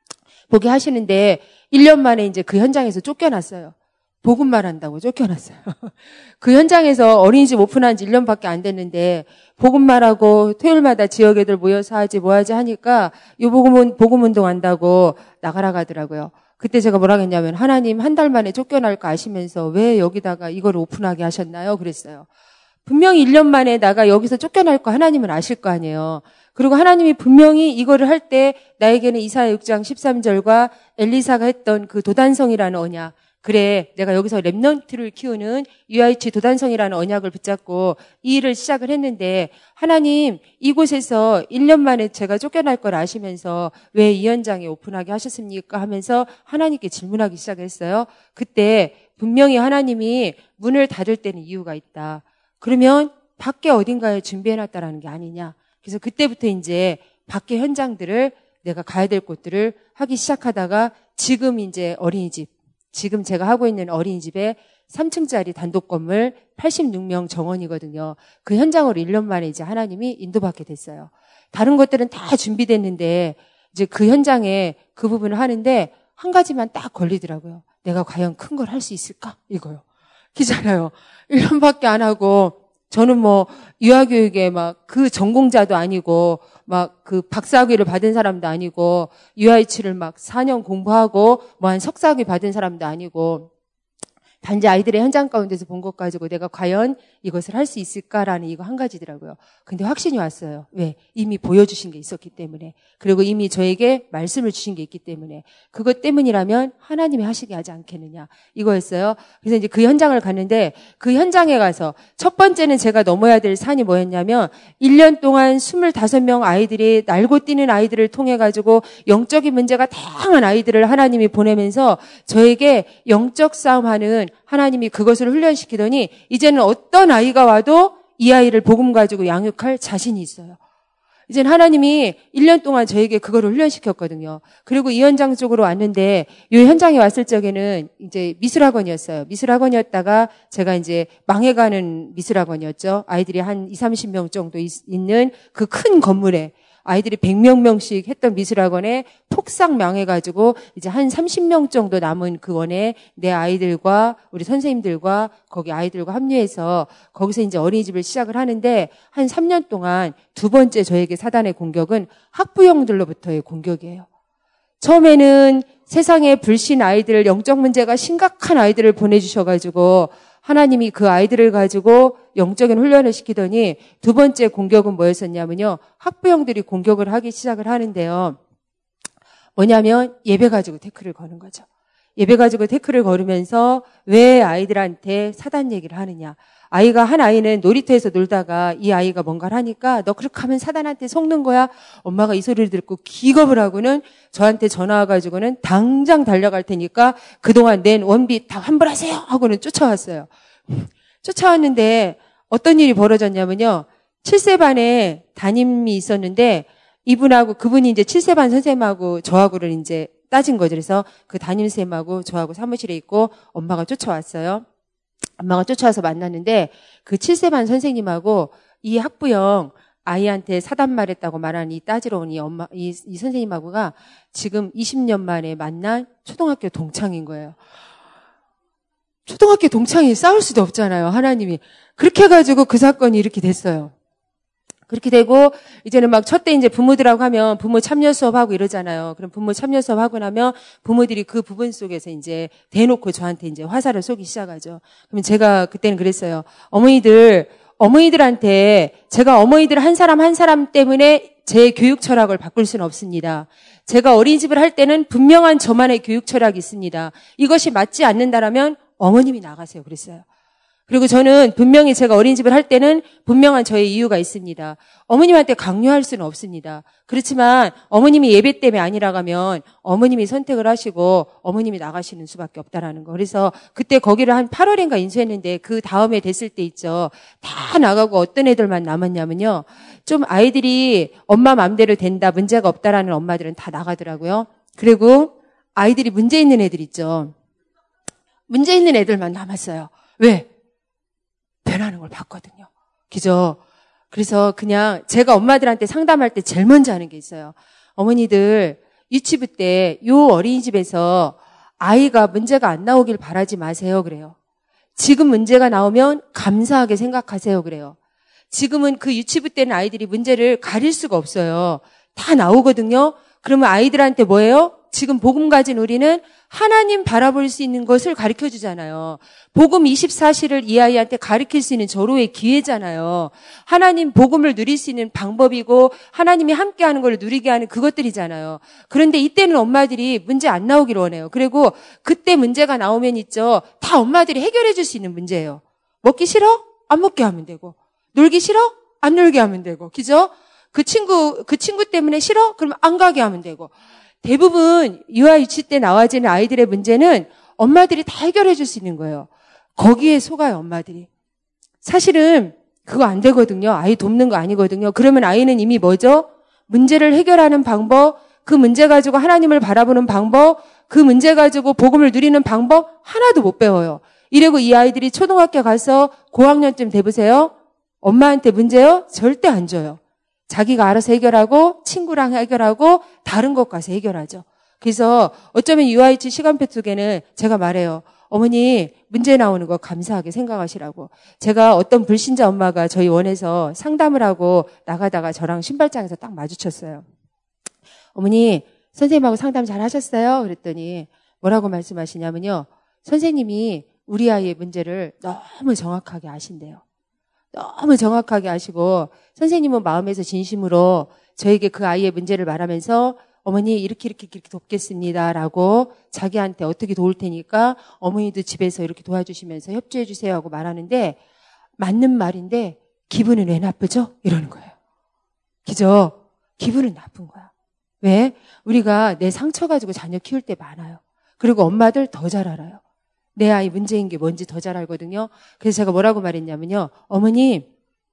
보게 하시는데 일 년 만에 이제 그 현장에서 쫓겨났어요. 복음만 한다고 쫓겨났어요. 그 현장에서 어린이집 오픈한 지 일 년밖에 안 됐는데 복음만 하고 토요일마다 지역 애들 모여서 하지 뭐 하지 하니까 요 복음, 복음 운동 한다고 나가라 가더라고요. 그때 제가 뭐라 했냐면 하나님 한 달 만에 쫓겨날 거 아시면서 왜 여기다가 이걸 오픈하게 하셨나요? 그랬어요. 분명히 일 년 만에 나가 여기서 쫓겨날 거 하나님은 아실 거 아니에요. 그리고 하나님이 분명히 이거를 할 때 나에게는 이사야 육 장 십삼 절과 엘리사가 했던 그 도단성이라는 언약, 그래 내가 여기서 렘넌트를 키우는 유아이치 도단성이라는 언약을 붙잡고 이 일을 시작을 했는데 하나님 이곳에서 일 년 만에 제가 쫓겨날 걸 아시면서 왜 이 현장에 오픈하게 하셨습니까? 하면서 하나님께 질문하기 시작했어요. 그때 분명히 하나님이 문을 닫을 때는 이유가 있다. 그러면 밖에 어딘가에 준비해놨다라는 게 아니냐. 그래서 그때부터 이제 밖에 현장들을 내가 가야 될 곳들을 하기 시작하다가 지금 이제 어린이집, 지금 제가 하고 있는 어린이집에 삼 층짜리 단독 건물 팔십육 명 정원이거든요. 그 현장으로 일 년 만에 이제 하나님이 인도받게 됐어요. 다른 것들은 다 준비됐는데 이제 그 현장에 그 부분을 하는데 한 가지만 딱 걸리더라고요. 내가 과연 큰 걸 할 수 있을까? 이거요. 기잖아요. 일 년밖에 안 하고 저는 뭐 유아교육에 막 그 전공자도 아니고 막 그 박사학위를 받은 사람도 아니고 유아이치를 막 사 년 공부하고 뭐 한 석사학위 받은 사람도 아니고 단지 아이들의 현장 가운데서 본 것 가지고 내가 과연 이것을 할 수 있을까라는 이거 한 가지더라고요. 근데 확신이 왔어요. 왜? 이미 보여주신 게 있었기 때문에. 그리고 이미 저에게 말씀을 주신 게 있기 때문에. 그것 때문이라면 하나님이 하시게 하지 않겠느냐. 이거였어요. 그래서 이제 그 현장을 갔는데 그 현장에 가서 첫 번째는 제가 넘어야 될 산이 뭐였냐면 일 년 동안 스물다섯 명 아이들이 날고 뛰는 아이들을 통해 가지고 영적인 문제가 다양한 아이들을 하나님이 보내면서 저에게 영적 싸움하는 하나님이 그것을 훈련시키더니 이제는 어떤 아이가 와도 이 아이를 복음 가지고 양육할 자신이 있어요. 이제는 하나님이 일 년 동안 저에게 그거를 훈련시켰거든요. 그리고 이 현장 쪽으로 왔는데 이 현장에 왔을 적에는 이제 미술학원이었어요. 미술학원이었다가 제가 이제 망해가는 미술학원이었죠. 아이들이 한 이삼십 명 정도 있, 있는 그 큰 건물에 아이들이 백 명 명씩 했던 미술학원에 폭삭 망해가지고 이제 한 삼십 명 정도 남은 그 원에 내 아이들과 우리 선생님들과 거기 아이들과 합류해서 거기서 이제 어린이집을 시작을 하는데 한 삼 년 동안 두 번째 저에게 사단의 공격은 학부형들로부터의 공격이에요. 처음에는 세상에 불신 아이들, 영적 문제가 심각한 아이들을 보내주셔가지고 하나님이 그 아이들을 가지고 영적인 훈련을 시키더니 두 번째 공격은 뭐였었냐면요. 학부형들이 공격을 하기 시작을 하는데요. 뭐냐면 예배 가지고 태클을 거는 거죠. 예배 가지고 태클을 걸으면서 왜 아이들한테 사단 얘기를 하느냐. 아이가 한 아이는 놀이터에서 놀다가 이 아이가 뭔가를 하니까 너 그렇게 하면 사단한테 속는 거야. 엄마가 이 소리를 듣고 기겁을 하고는 저한테 전화 와가지고는 당장 달려갈 테니까 그동안 낸 원비 다 환불하세요 하고는 쫓아왔어요. 쫓아왔는데 어떤 일이 벌어졌냐면요. 칠 세 반에 담임이 있었는데 이분하고 그분이 이제 칠 세 반 선생님하고 저하고를 이제 따진 거죠. 그래서 그 담임쌤하고 저하고 사무실에 있고 엄마가 쫓아왔어요. 엄마가 쫓아와서 만났는데 그 칠 세 반 선생님하고 이 학부형 아이한테 사단 말했다고 말하는 이 따지러 온 이 엄마, 이, 이 선생님하고가 지금 이십 년 만에 만난 초등학교 동창인 거예요. 초등학교 동창이 싸울 수도 없잖아요. 하나님이. 그렇게 해가지고 그 사건이 이렇게 됐어요. 그렇게 되고 이제는 막 첫 때 이제 부모들하고 하면 부모 참여 수업하고 이러잖아요. 그럼 부모 참여 수업하고 나면 부모들이 그 부분 속에서 이제 대놓고 저한테 이제 화살을 쏘기 시작하죠. 그러면 제가 그때는 그랬어요. 어머니들, 어머니들한테 제가 어머니들 한 사람 한 사람 때문에 제 교육 철학을 바꿀 수는 없습니다. 제가 어린이집을 할 때는 분명한 저만의 교육 철학이 있습니다. 이것이 맞지 않는다라면 어머님이 나가세요. 그랬어요. 그리고 저는 분명히 제가 어린이집을 할 때는 분명한 저의 이유가 있습니다. 어머님한테 강요할 수는 없습니다. 그렇지만 어머님이 예배 때문에 아니라고 하면 어머님이 선택을 하시고 어머님이 나가시는 수밖에 없다라는 거. 그래서 그때 거기를 한 팔월인가 인수했는데 그 다음에 됐을 때 있죠. 다 나가고 어떤 애들만 남았냐면요. 좀 아이들이 엄마 맘대로 된다, 문제가 없다라는 엄마들은 다 나가더라고요. 그리고 아이들이 문제 있는 애들 있죠. 문제 있는 애들만 남았어요. 왜? 변하는 걸 봤거든요. 그죠? 그래서 그냥 제가 엄마들한테 상담할 때 제일 먼저 하는 게 있어요. 어머니들 유치부 때 요 어린이집에서 아이가 문제가 안 나오길 바라지 마세요. 그래요. 지금 문제가 나오면 감사하게 생각하세요. 그래요. 지금은 그 유치부 때는 아이들이 문제를 가릴 수가 없어요. 다 나오거든요. 그러면 아이들한테 뭐예요? 지금 복음 가진 우리는 하나님 바라볼 수 있는 것을 가르쳐 주잖아요. 복음 이십사 시를 이 아이한테 가르칠 수 있는 절호의 기회잖아요. 하나님 복음을 누릴 수 있는 방법이고 하나님이 함께하는 걸 누리게 하는 그것들이잖아요. 그런데 이때는 엄마들이 문제 안 나오기를 원해요. 그리고 그때 문제가 나오면 있죠. 다 엄마들이 해결해 줄 수 있는 문제예요. 먹기 싫어? 안 먹게 하면 되고. 놀기 싫어? 안 놀게 하면 되고. 그죠? 그 친구, 그 친구 때문에 싫어? 그럼 안 가게 하면 되고. 대부분 유아 유치 때 나와지는 아이들의 문제는 엄마들이 다 해결해 줄 수 있는 거예요. 거기에 속아요, 엄마들이. 사실은 그거 안 되거든요. 아이 돕는 거 아니거든요. 그러면 아이는 이미 뭐죠? 문제를 해결하는 방법, 그 문제 가지고 하나님을 바라보는 방법, 그 문제 가지고 복음을 누리는 방법 하나도 못 배워요. 이러고 이 아이들이 초등학교 가서 고학년쯤 돼보세요. 엄마한테 문제요? 절대 안 줘요. 자기가 알아서 해결하고 친구랑 해결하고 다른 것 가서 해결하죠. 그래서 어쩌면 유아이치 시간표 속에는 제가 말해요. 어머니 문제 나오는 거 감사하게 생각하시라고. 제가 어떤 불신자 엄마가 저희 원에서 상담을 하고 나가다가 저랑 신발장에서 딱 마주쳤어요. 어머니 선생님하고 상담 잘 하셨어요? 그랬더니 뭐라고 말씀하시냐면요. 선생님이 우리 아이의 문제를 너무 정확하게 아신대요. 너무 정확하게 아시고 선생님은 마음에서 진심으로 저에게 그 아이의 문제를 말하면서 어머니 이렇게 이렇게 이렇게 돕겠습니다라고 자기한테 어떻게 도울 테니까 어머니도 집에서 이렇게 도와주시면서 협조해 주세요 하고 말하는데 맞는 말인데 기분은 왜 나쁘죠? 이러는 거예요. 그죠? 기분은 나쁜 거야. 왜? 우리가 내 상처 가지고 자녀 키울 때 많아요. 그리고 엄마들 더 잘 알아요. 내 아이 문제인 게 뭔지 더 잘 알거든요. 그래서 제가 뭐라고 말했냐면요. 어머니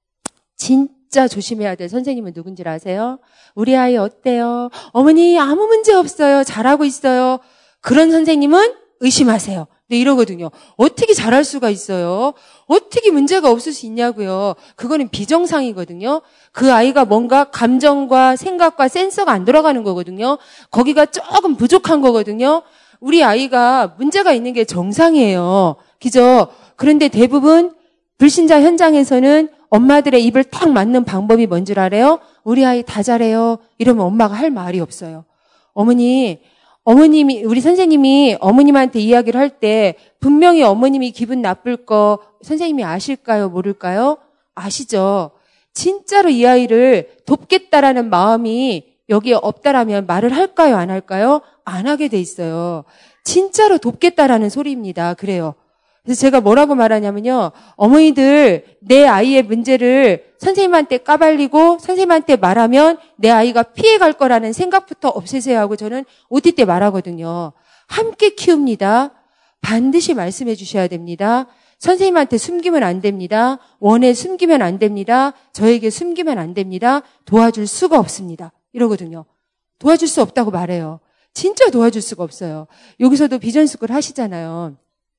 진짜 조심해야 될 선생님은 누군지 아세요? 우리 아이 어때요? 어머니 아무 문제 없어요. 잘하고 있어요. 그런 선생님은 의심하세요. 네, 이러거든요. 어떻게 잘할 수가 있어요? 어떻게 문제가 없을 수 있냐고요. 그거는 비정상이거든요. 그 아이가 뭔가 감정과 생각과 센서가 안 돌아가는 거거든요. 거기가 조금 부족한 거거든요. 우리 아이가 문제가 있는 게 정상이에요. 그죠? 그런데 대부분 불신자 현장에서는 엄마들의 입을 딱 맞는 방법이 뭔 줄 알아요? 우리 아이 다 잘해요. 이러면 엄마가 할 말이 없어요. 어머니, 어머님이, 우리 선생님이 어머님한테 이야기를 할 때 분명히 어머님이 기분 나쁠 거 선생님이 아실까요? 모를까요? 아시죠? 진짜로 이 아이를 돕겠다라는 마음이 여기에 없다라면 말을 할까요? 안 할까요? 안 하게 돼 있어요. 진짜로 돕겠다라는 소리입니다. 그래요. 그래서 제가 뭐라고 말하냐면요. 어머니들 내 아이의 문제를 선생님한테 까발리고 선생님한테 말하면 내 아이가 피해갈 거라는 생각부터 없애세요 하고 저는 오티 때 말하거든요. 함께 키웁니다. 반드시 말씀해 주셔야 됩니다. 선생님한테 숨기면 안 됩니다. 원에 숨기면 안 됩니다. 저에게 숨기면 안 됩니다. 도와줄 수가 없습니다. 이러거든요. 도와줄 수 없다고 말해요. 진짜 도와줄 수가 없어요. 여기서도 비전스쿨 하시잖아요.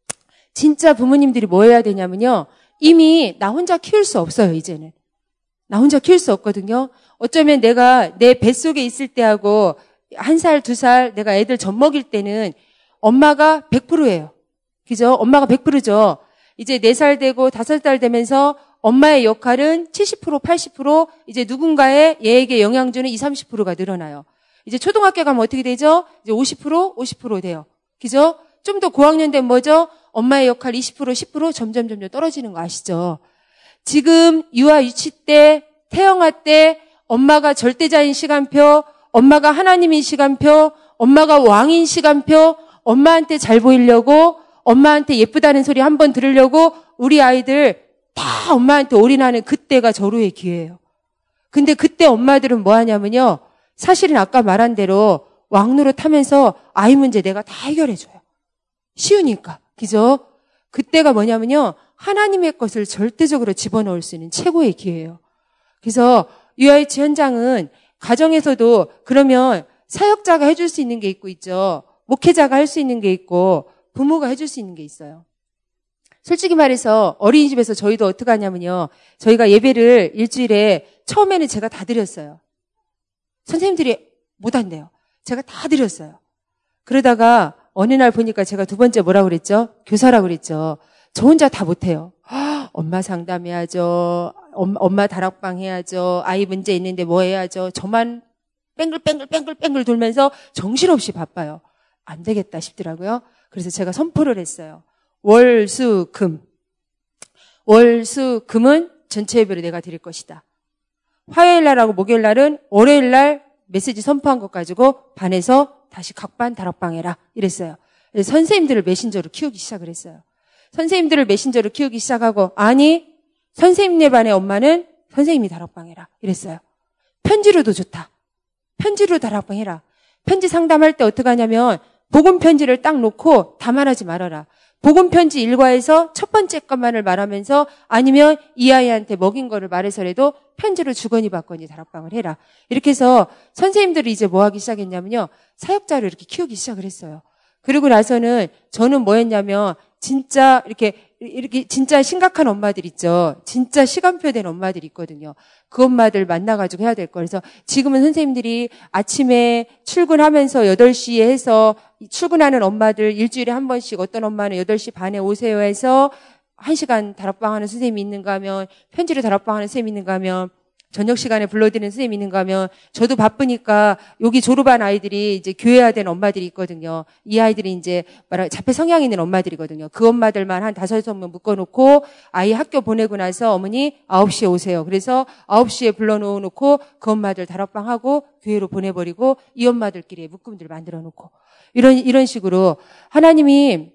진짜 부모님들이 뭐 해야 되냐면요. 이미 나 혼자 키울 수 없어요, 이제는. 나 혼자 키울 수 없거든요. 어쩌면 내가 내 뱃속에 있을 때하고 한 살, 두 살 내가 애들 젖 먹일 때는 엄마가 백 퍼센트예요. 그죠? 엄마가 백 퍼센트죠. 이제 네 살 되고 다섯 살 되면서 엄마의 역할은 칠십 퍼센트, 팔십 퍼센트 이제 누군가의 얘에게 영향 주는 이십, 삼십 퍼센트가 늘어나요. 이제 초등학교 가면 어떻게 되죠? 이제 오십 퍼센트, 오십 퍼센트 돼요. 그죠? 좀 더 고학년 되면 뭐죠? 엄마의 역할 이십 퍼센트, 십 퍼센트 점점 점점 떨어지는 거 아시죠? 지금 유아 유치 때, 태영아 때 엄마가 절대자인 시간표, 엄마가 하나님인 시간표, 엄마가 왕인 시간표, 엄마한테 잘 보이려고, 엄마한테 예쁘다는 소리 한번 들으려고 우리 아이들 다 엄마한테 올인하는 그때가 절호의 기회예요. 근데 그때 엄마들은 뭐 하냐면요. 사실은 아까 말한 대로 왕노릇 하면서 아이 문제 내가 다 해결해줘요. 쉬우니까. 그죠? 그때가 뭐냐면요. 하나님의 것을 절대적으로 집어넣을 수 있는 최고의 기회예요. 그래서 유아유치 현장은 가정에서도 그러면 사역자가 해줄 수 있는 게 있고 있죠. 목회자가 할 수 있는 게 있고 부모가 해줄 수 있는 게 있어요. 솔직히 말해서 어린이집에서 저희도 어떻게 하냐면요. 저희가 예배를 일주일에 처음에는 제가 다 드렸어요. 선생님들이 못 한대요. 제가 다 드렸어요. 그러다가 어느 날 보니까 제가 두 번째 뭐라고 그랬죠? 교사라고 그랬죠. 저 혼자 다 못해요. 엄마 상담해야죠. 엄마 다락방 해야죠. 아이 문제 있는데 뭐 해야죠. 저만 뺑글뺑글뺑글뺑글 돌면서 정신없이 바빠요. 안 되겠다 싶더라고요. 그래서 제가 선포를 했어요. 월, 수, 금. 월, 수, 금은 전체 예배를 내가 드릴 것이다. 화요일 날하고 목요일 날은 월요일 날 메시지 선포한 것 가지고 반에서 다시 각반 다락방 해라. 이랬어요. 그래서 선생님들을 메신저로 키우기 시작을 했어요. 선생님들을 메신저로 키우기 시작하고 아니 선생님네 반의 엄마는 선생님이 다락방 해라. 이랬어요. 편지로도 좋다. 편지로 다락방 해라. 편지 상담할 때 어떻게 하냐면 복음 편지를 딱 놓고 다 말하지 말아라. 복음 편지 일과에서 첫 번째 것만을 말하면서 아니면 이 아이한테 먹인 거를 말해서라도 편지로 주거니 받거니 다락방을 해라. 이렇게 해서 선생님들이 이제 뭐 하기 시작했냐면요. 사역자를 이렇게 키우기 시작을 했어요. 그리고 나서는 저는 뭐 했냐면 진짜 이렇게 이렇게 진짜 심각한 엄마들 있죠. 진짜 시간표 된 엄마들이 있거든요. 그 엄마들 만나가지고 해야 될 거. 그래서 지금은 선생님들이 아침에 출근하면서 여덟 시에 해서 출근하는 엄마들 일주일에 한 번씩 어떤 엄마는 여덟 시 반에 오세요 해서 한 시간 다락방 하는 선생님이 있는가 하면 편지로 다락방 하는 선생님이 있는가 하면 저녁 시간에 불러드리는 선생님이 있는가 하면 저도 바쁘니까 여기 졸업한 아이들이 이제 교회해야 되는 엄마들이 있거든요. 이 아이들이 이제 말하 자폐 성향이 있는 엄마들이거든요. 그 엄마들만 한 다섯 여섯 명 묶어놓고 아이 학교 보내고 나서 어머니 아홉 시에 오세요. 그래서 아홉 시에 불러놓고 그 엄마들 다락방 하고 교회로 보내버리고 이 엄마들끼리 묶음들 만들어 놓고 이런 이런 식으로 하나님이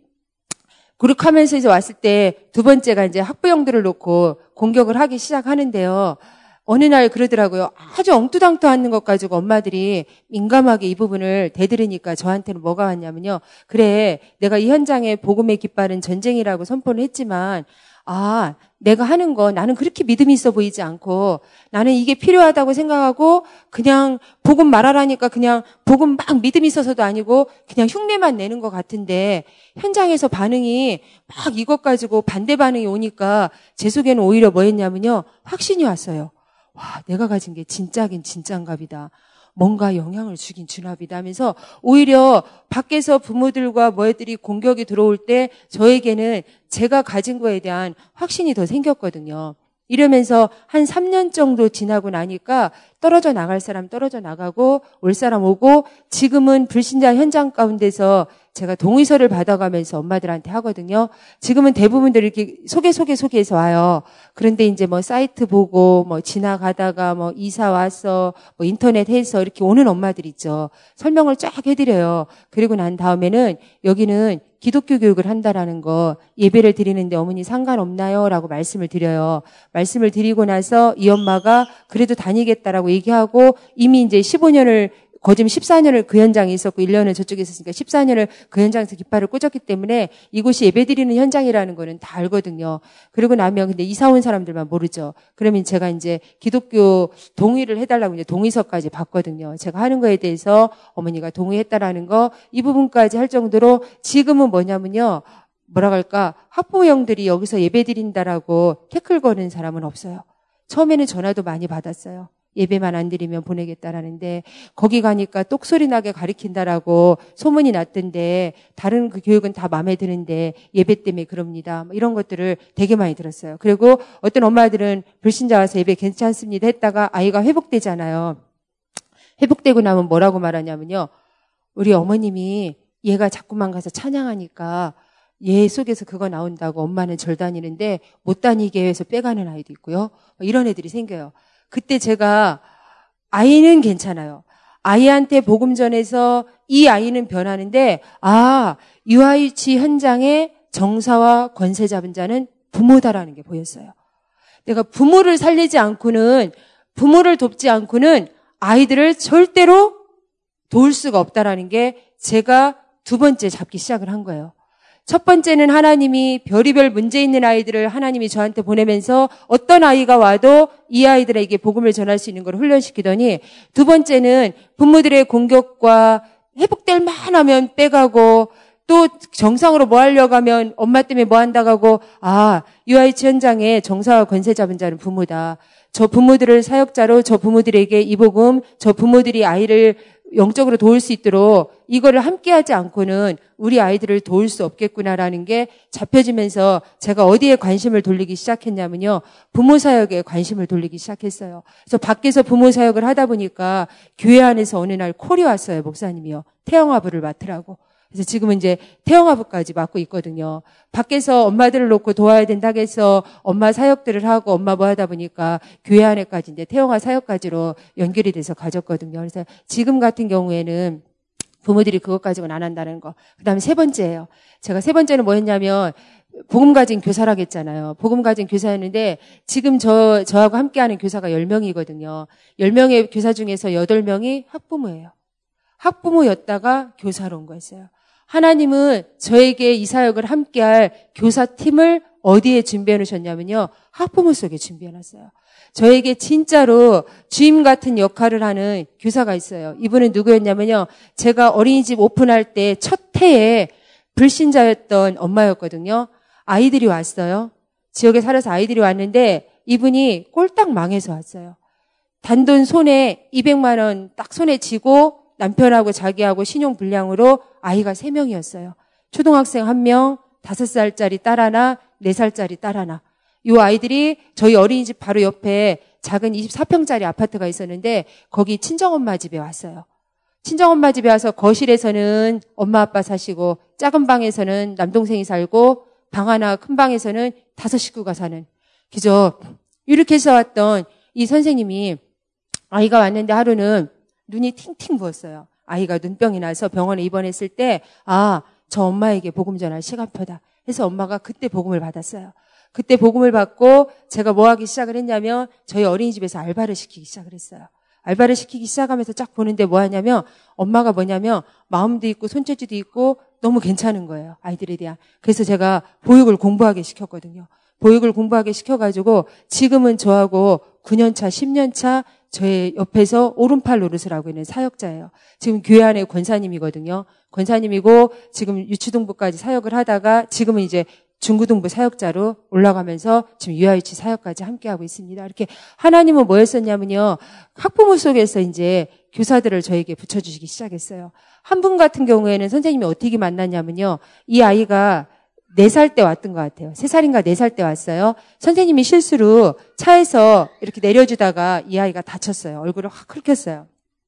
구륙하면서 이제 왔을 때 두 번째가 이제 학부형들을 놓고 공격을 하기 시작하는데요. 어느 날 그러더라고요. 아주 엉뚱당뚱한 것 가지고 엄마들이 민감하게 이 부분을 대들으니까 저한테는 뭐가 왔냐면요. 그래, 내가 이 현장에 복음의 깃발은 전쟁이라고 선포를 했지만 아, 내가 하는 거 나는 그렇게 믿음이 있어 보이지 않고 나는 이게 필요하다고 생각하고 그냥 복음 말하라니까 그냥 복음 막 믿음이 있어서도 아니고 그냥 흉내만 내는 것 같은데 현장에서 반응이 막 이것 가지고 반대 반응이 오니까 제 속에는 오히려 뭐 했냐면요. 확신이 왔어요. 와, 내가 가진 게 진짜긴 진짠갑이다. 뭔가 영향을 주긴 주나비다 하면서 오히려 밖에서 부모들과 뭐애들이 공격이 들어올 때 저에게는 제가 가진 거에 대한 확신이 더 생겼거든요. 이러면서 한 삼 년 정도 지나고 나니까 떨어져 나갈 사람 떨어져 나가고 올 사람 오고 지금은 불신자 현장 가운데서 제가 동의서를 받아가면서 엄마들한테 하거든요. 지금은 대부분들 이렇게 소개 소개 소개해서 와요. 그런데 이제 뭐 사이트 보고 뭐 지나가다가 뭐 이사 와서 뭐 인터넷 해서 이렇게 오는 엄마들 있죠. 설명을 쫙 해드려요. 그리고 난 다음에는 여기는 기독교 교육을 한다라는 거 예배를 드리는데 어머니 상관없나요? 라고 말씀을 드려요. 말씀을 드리고 나서 이 엄마가 그래도 다니겠다라고 얘기하고 이미 이제 십오 년을 거짓 십사 년을 그 현장에 있었고 일 년은 저쪽에 있었으니까 십사 년을 그 현장에서 깃발을 꽂았기 때문에 이곳이 예배드리는 현장이라는 거는 다 알거든요. 그리고 나면 근데 이사 온 사람들만 모르죠. 그러면 제가 이제 기독교 동의를 해달라고 이제 동의서까지 받거든요. 제가 하는 거에 대해서 어머니가 동의했다라는 거 이 부분까지 할 정도로 지금은 뭐냐면요. 뭐라 할까 학부형들이 여기서 예배드린다라고 태클 거는 사람은 없어요. 처음에는 전화도 많이 받았어요. 예배만 안 드리면 보내겠다라는데 거기 가니까 똑소리 나게 가리킨다라고 소문이 났던데 다른 그 교육은 다 마음에 드는데 예배 때문에 그럽니다. 이런 것들을 되게 많이 들었어요. 그리고 어떤 엄마들은 불신자 와서 예배 괜찮습니다 했다가 아이가 회복되잖아요. 회복되고 나면 뭐라고 말하냐면요. 우리 어머님이 얘가 자꾸만 가서 찬양하니까 얘 속에서 그거 나온다고 엄마는 절 다니는데 못 다니게 해서 빼가는 아이도 있고요. 이런 애들이 생겨요. 그때 제가 아이는 괜찮아요. 아이한테 복음 전해서 이 아이는 변하는데 아, 유아유치 현장에 정사와 권세 잡은 자는 부모다라는 게 보였어요. 내가 부모를 살리지 않고는 부모를 돕지 않고는 아이들을 절대로 도울 수가 없다라는 게 제가 두 번째 잡기 시작을 한 거예요. 첫 번째는 하나님이 별의별 문제 있는 아이들을 하나님이 저한테 보내면서 어떤 아이가 와도 이 아이들에게 복음을 전할 수 있는 걸 훈련시키더니 두 번째는 부모들의 공격과 회복될 만하면 빼가고 또 정상으로 뭐 하려고 하면 엄마 때문에 뭐 한다고 하고 아, 유아유치 현장에 정사와 권세 잡은 자는 부모다. 저 부모들을 사역자로 저 부모들에게 이 복음, 저 부모들이 아이를 영적으로 도울 수 있도록 이거를 함께하지 않고는 우리 아이들을 도울 수 없겠구나라는 게 잡혀지면서 제가 어디에 관심을 돌리기 시작했냐면요. 부모 사역에 관심을 돌리기 시작했어요. 그래서 밖에서 부모 사역을 하다 보니까 교회 안에서 어느 날 콜이 왔어요. 목사님이요. 태영아부를 맡으라고. 그래서 지금은 이제 태영아부까지 맡고 있거든요. 밖에서 엄마들을 놓고 도와야 된다고 해서 엄마 사역들을 하고 엄마 뭐 하다 보니까 교회 안에까지 이제 태영아 사역까지로 연결이 돼서 가졌거든요. 그래서 지금 같은 경우에는 부모들이 그것 가지고는 안 한다는 거. 그 다음에 세 번째예요. 제가 세 번째는 뭐였냐면 복음 가진 교사라고 했잖아요. 복음 가진 교사였는데 지금 저, 저하고 함께하는 교사가 열 명이거든요. 열 명의 교사 중에서 여덟 명이 학부모예요. 학부모였다가 교사로 온 거였어요. 하나님은 저에게 이 사역을 함께할 교사팀을 어디에 준비해 놓으셨냐면요. 학부모 속에 준비해 놨어요. 저에게 진짜로 주임 같은 역할을 하는 교사가 있어요. 이분은 누구였냐면요. 제가 어린이집 오픈할 때 첫 해에 불신자였던 엄마였거든요. 아이들이 왔어요. 지역에 살아서 아이들이 왔는데 이분이 꼴딱 망해서 왔어요. 단돈 손에 이백만 원 딱 손에 쥐고 남편하고 자기하고 신용불량으로 아이가 세 명이었어요. 초등학생 한 명, 다섯 살짜리 딸 하나, 네 살짜리 딸 하나. 이 아이들이 저희 어린이집 바로 옆에 작은 이십사 평짜리 아파트가 있었는데 거기 친정엄마 집에 왔어요. 친정엄마 집에 와서 거실에서는 엄마 아빠 사시고 작은 방에서는 남동생이 살고 방 하나 큰 방에서는 다섯 식구가 사는. 그죠? 이렇게 해서 왔던 이 선생님이 아이가 왔는데 하루는 눈이 팅팅 부었어요. 아이가 눈병이 나서 병원에 입원했을 때 아, 저 엄마에게 복음 전할 시간표다 해서 엄마가 그때 복음을 받았어요. 그때 복음을 받고 제가 뭐 하기 시작을 했냐면 저희 어린이집에서 알바를 시키기 시작을 했어요. 알바를 시키기 시작하면서 쫙 보는데 뭐 하냐면 엄마가 뭐냐면 마음도 있고 손재주도 있고 너무 괜찮은 거예요. 아이들에 대한. 그래서 제가 보육을 공부하게 시켰거든요. 보육을 공부하게 시켜가지고 지금은 저하고 구 년 차, 십 년 차 저의 옆에서 오른팔 노릇을 하고 있는 사역자예요. 지금 교회 안에 권사님이거든요. 권사님이고 지금 유치동부까지 사역을 하다가 지금은 이제 중고등부 사역자로 올라가면서 지금 유아유치 사역까지 함께하고 있습니다. 이렇게 하나님은 뭐였었냐면요. 학부모 속에서 이제 교사들을 저에게 붙여주시기 시작했어요. 한 분 같은 경우에는 선생님이 어떻게 만났냐면요. 이 아이가 네 살 때 왔던 것 같아요. 세 살인가 네 살 때 왔어요. 선생님이 실수로 차에서 이렇게 내려주다가 이 아이가 다쳤어요. 얼굴을 확 헐켰어요.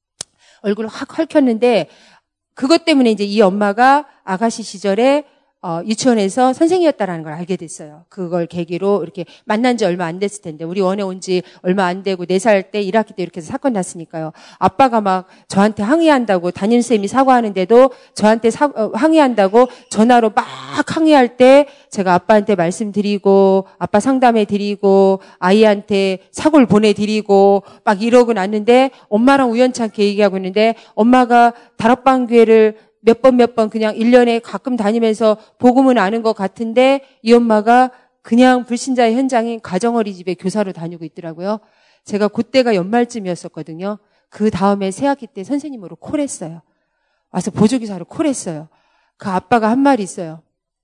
얼굴을 확 헐켰는데 그것 때문에 이제 이 엄마가 아가씨 시절에 어, 유치원에서 선생이었다라는 걸 알게 됐어요. 그걸 계기로 이렇게 만난 지 얼마 안 됐을 텐데 우리 원에 온 지 얼마 안 되고 네 살 때 일 학기 때 이렇게 해서 사건 났으니까요. 아빠가 막 저한테 항의한다고 담임선생님이 사과하는데도 저한테 사, 어, 항의한다고 전화로 막 항의할 때 제가 아빠한테 말씀드리고 아빠 상담해 드리고 아이한테 사고를 보내드리고 막 이러고 났는데 엄마랑 우연찮게 얘기하고 있는데 엄마가 다락방 교회를 몇 번 몇 번 그냥 일 년에 가끔 다니면서 복음은 아는 것 같은데 이 엄마가 그냥 불신자의 현장인 가정어린이집에 교사로 다니고 있더라고요. 제가 그때가 연말쯤이었었거든요. 그 다음에 새학기 때 선생님으로 콜했어요. 와서 보조교사로 콜했어요. 그 아빠가 한 말이 있어요.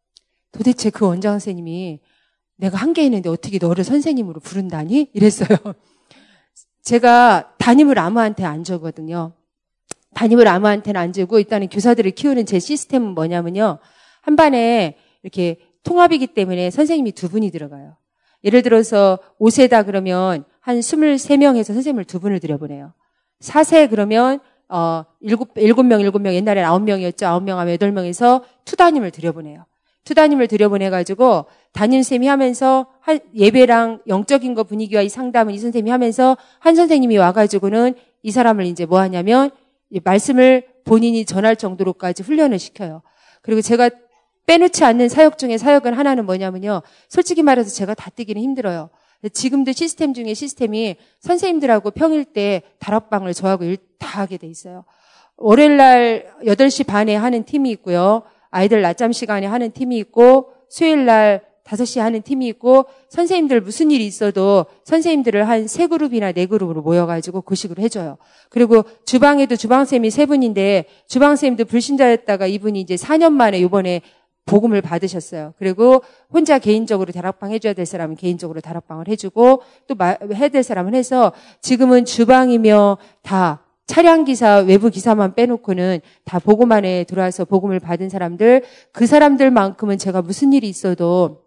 도대체 그 원장 선생님이 내가 한 개 있는데 어떻게 너를 선생님으로 부른다니? 이랬어요. 제가 담임을 아무한테 안 주거든요. 담임을 아무한테는 안 주고 일단은 교사들을 키우는 제 시스템은 뭐냐면요. 한 반에 이렇게 통합이기 때문에 선생님이 두 분이 들어가요. 예를 들어서 오 세다 그러면 한 이십삼 명에서 선생님을 두 분을 들여보내요. 사 세 그러면 어 일곱 일곱 명 일곱 명 옛날엔 아홉 명이었죠. 아홉 명 하면 여덟 명에서 투담임을 들여보내요. 투담임을 들여보내 가지고 담임쌤이 하면서 한 예배랑 영적인 거 분위기와 이 상담은 이 선생님이 하면서 한 선생님이 와 가지고는 이 사람을 이제 뭐 하냐면 말씀을 본인이 전할 정도로까지 훈련을 시켜요. 그리고 제가 빼놓지 않는 사역 중에 사역은 하나는 뭐냐면요. 솔직히 말해서 제가 다 뛰기는 힘들어요. 지금도 시스템 중에 시스템이 선생님들하고 평일 때 다락방을 저하고 일 다 하게 돼 있어요. 월요일 날 여덟 시 반에 하는 팀이 있고요. 아이들 낮잠 시간에 하는 팀이 있고 수요일 날 다섯 시에 하는 팀이 있고 선생님들 무슨 일이 있어도 선생님들을 한 세 그룹이나 네 그룹으로 모여가지고 그 식으로 해줘요. 그리고 주방에도 주방쌤이 세 분인데 주방쌤도 불신자였다가 이분이 이제 사 년 만에 이번에 복음을 받으셨어요. 그리고 혼자 개인적으로 다락방 해줘야 될 사람은 개인적으로 다락방을 해주고 또 해야 될 사람은 해서 지금은 주방이며 다 차량기사, 외부기사만 빼놓고는 다 복음 안에 들어와서 복음을 받은 사람들, 그 사람들만큼은 제가 무슨 일이 있어도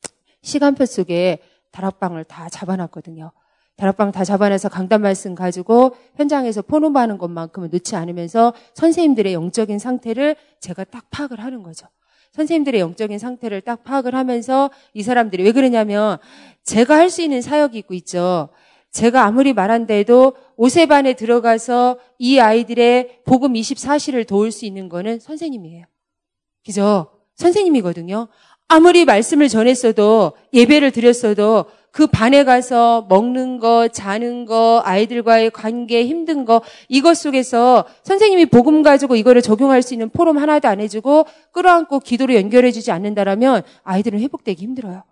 시간표 속에 다락방을 다 잡아놨거든요. 다락방 다 잡아놔서 강단 말씀 가지고 현장에서 포럼하는 것만큼은 놓지 않으면서 선생님들의 영적인 상태를 제가 딱 파악을 하는 거죠. 선생님들의 영적인 상태를 딱 파악을 하면서 이 사람들이 왜 그러냐면 제가 할 수 있는 사역이 있고 있죠. 제가 아무리 말한다 해도 오세반에 들어가서 이 아이들의 복음 이십사 시를 도울 수 있는 거는 선생님이에요. 그죠? 선생님이거든요. 아무리 말씀을 전했어도 예배를 드렸어도 그 반에 가서 먹는 거, 자는 거, 아이들과의 관계, 힘든 거 이것 속에서 선생님이 복음 가지고 이거를 적용할 수 있는 포럼 하나도 안 해주고 끌어안고 기도로 연결해 주지 않는다라면 아이들은 회복되기 힘들어요.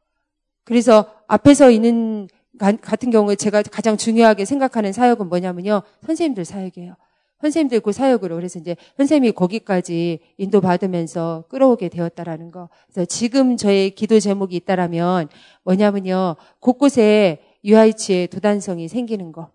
그래서 앞에서 있는 같은 경우에 제가 가장 중요하게 생각하는 사역은 뭐냐면요. 선생님들 사역이에요. 선생님들 그 사역으로. 그래서 이제 선생님이 거기까지 인도받으면서 끌어오게 되었다라는 거. 그래서 지금 저의 기도 제목이 있다라면 뭐냐면요. 곳곳에 유아이치의 도단성이 생기는 거.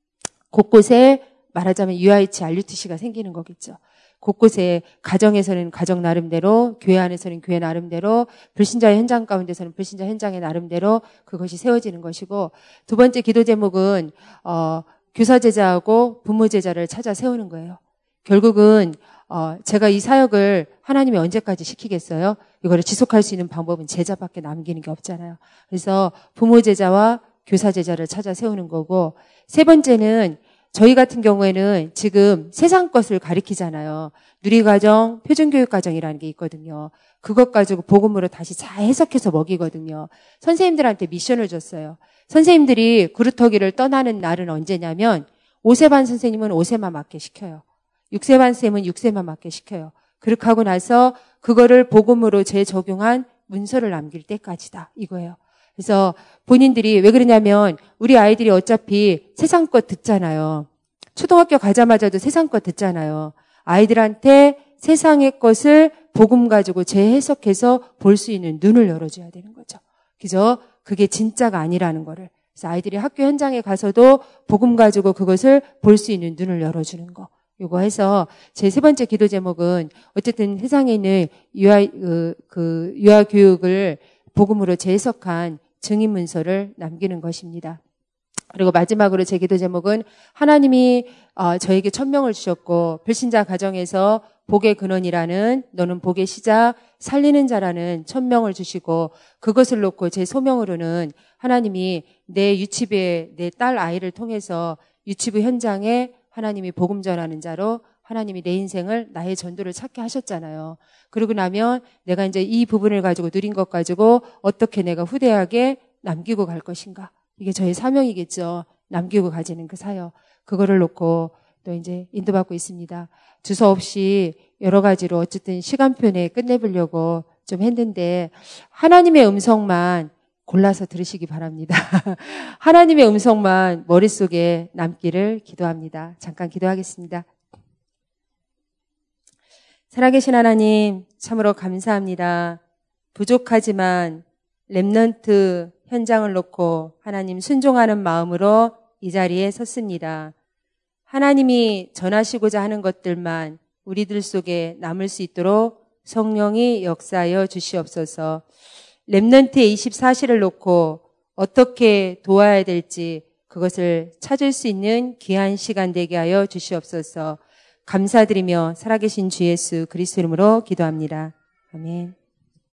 곳곳에 말하자면 유아이치 알유티씨가 생기는 거겠죠. 곳곳에 가정에서는 가정 나름대로, 교회 안에서는 교회 나름대로, 불신자의 현장 가운데서는 불신자 현장의 나름대로 그것이 세워지는 것이고, 두 번째 기도 제목은 어, 교사 제자하고 부모 제자를 찾아 세우는 거예요. 결국은 어, 제가 이 사역을 하나님이 언제까지 시키겠어요? 이거를 지속할 수 있는 방법은 제자밖에 남기는 게 없잖아요. 그래서 부모 제자와 교사 제자를 찾아 세우는 거고, 세 번째는 저희 같은 경우에는 지금 세상 것을 가리키잖아요. 누리과정, 표준교육과정이라는 게 있거든요. 그것 가지고 복음으로 다시 잘 해석해서 먹이거든요. 선생님들한테 미션을 줬어요. 선생님들이 구루터기를 떠나는 날은 언제냐면 오 세 반 선생님은 오 세만 맞게 시켜요. 육 세 반 쌤은 육 세만 맞게 시켜요. 그렇게 하고 나서 그거를 복음으로 재적용한 문서를 남길 때까지다. 이거예요. 그래서 본인들이 왜 그러냐면 우리 아이들이 어차피 세상 것 듣잖아요. 초등학교 가자마자도 세상 것 듣잖아요. 아이들한테 세상의 것을 복음 가지고 재해석해서 볼 수 있는 눈을 열어줘야 되는 거죠. 그죠? 그게 진짜가 아니라는 거를. 그래서 아이들이 학교 현장에 가서도 복음 가지고 그것을 볼 수 있는 눈을 열어주는 거. 요거 해서 제 세 번째 기도 제목은 어쨌든 세상에 있는 유아, 그, 그 유아 교육을 복음으로 재해석한 증인 문서를 남기는 것입니다. 그리고 마지막으로 제 기도 제목은 하나님이 어, 저에게 천명을 주셨고 불신자 가정에서 복의 근원이라는 너는 복의 시작 살리는 자라는 천명을 주시고 그것을 놓고 제 소명으로는 하나님이 내 유치부의 내 딸 아이를 통해서 유치부 현장에 하나님이 복음 전하는 자로 하나님이 내 인생을 나의 전도를 찾게 하셨잖아요. 그러고 나면 내가 이제 이 부분을 가지고 누린 것 가지고 어떻게 내가 후대하게 남기고 갈 것인가. 이게 저의 사명이겠죠. 남기고 가지는 그 사역. 그거를 놓고 또 이제 인도받고 있습니다. 주소 없이 여러 가지로 어쨌든 시간표 내에 끝내보려고 좀 했는데 하나님의 음성만 골라서 들으시기 바랍니다. 하나님의 음성만 머릿속에 남기를 기도합니다. 잠깐 기도하겠습니다. 살아계신 하나님 참으로 감사합니다. 부족하지만 렘넌트 현장을 놓고 하나님 순종하는 마음으로 이 자리에 섰습니다. 하나님이 전하시고자 하는 것들만 우리들 속에 남을 수 있도록 성령이 역사하여 주시옵소서. 렘넌트의 이십사 시를 놓고 어떻게 도와야 될지 그것을 찾을 수 있는 귀한 시간 되게 하여 주시옵소서. 감사드리며 살아계신 주 예수 그리스도 이름으로 기도합니다. 아멘.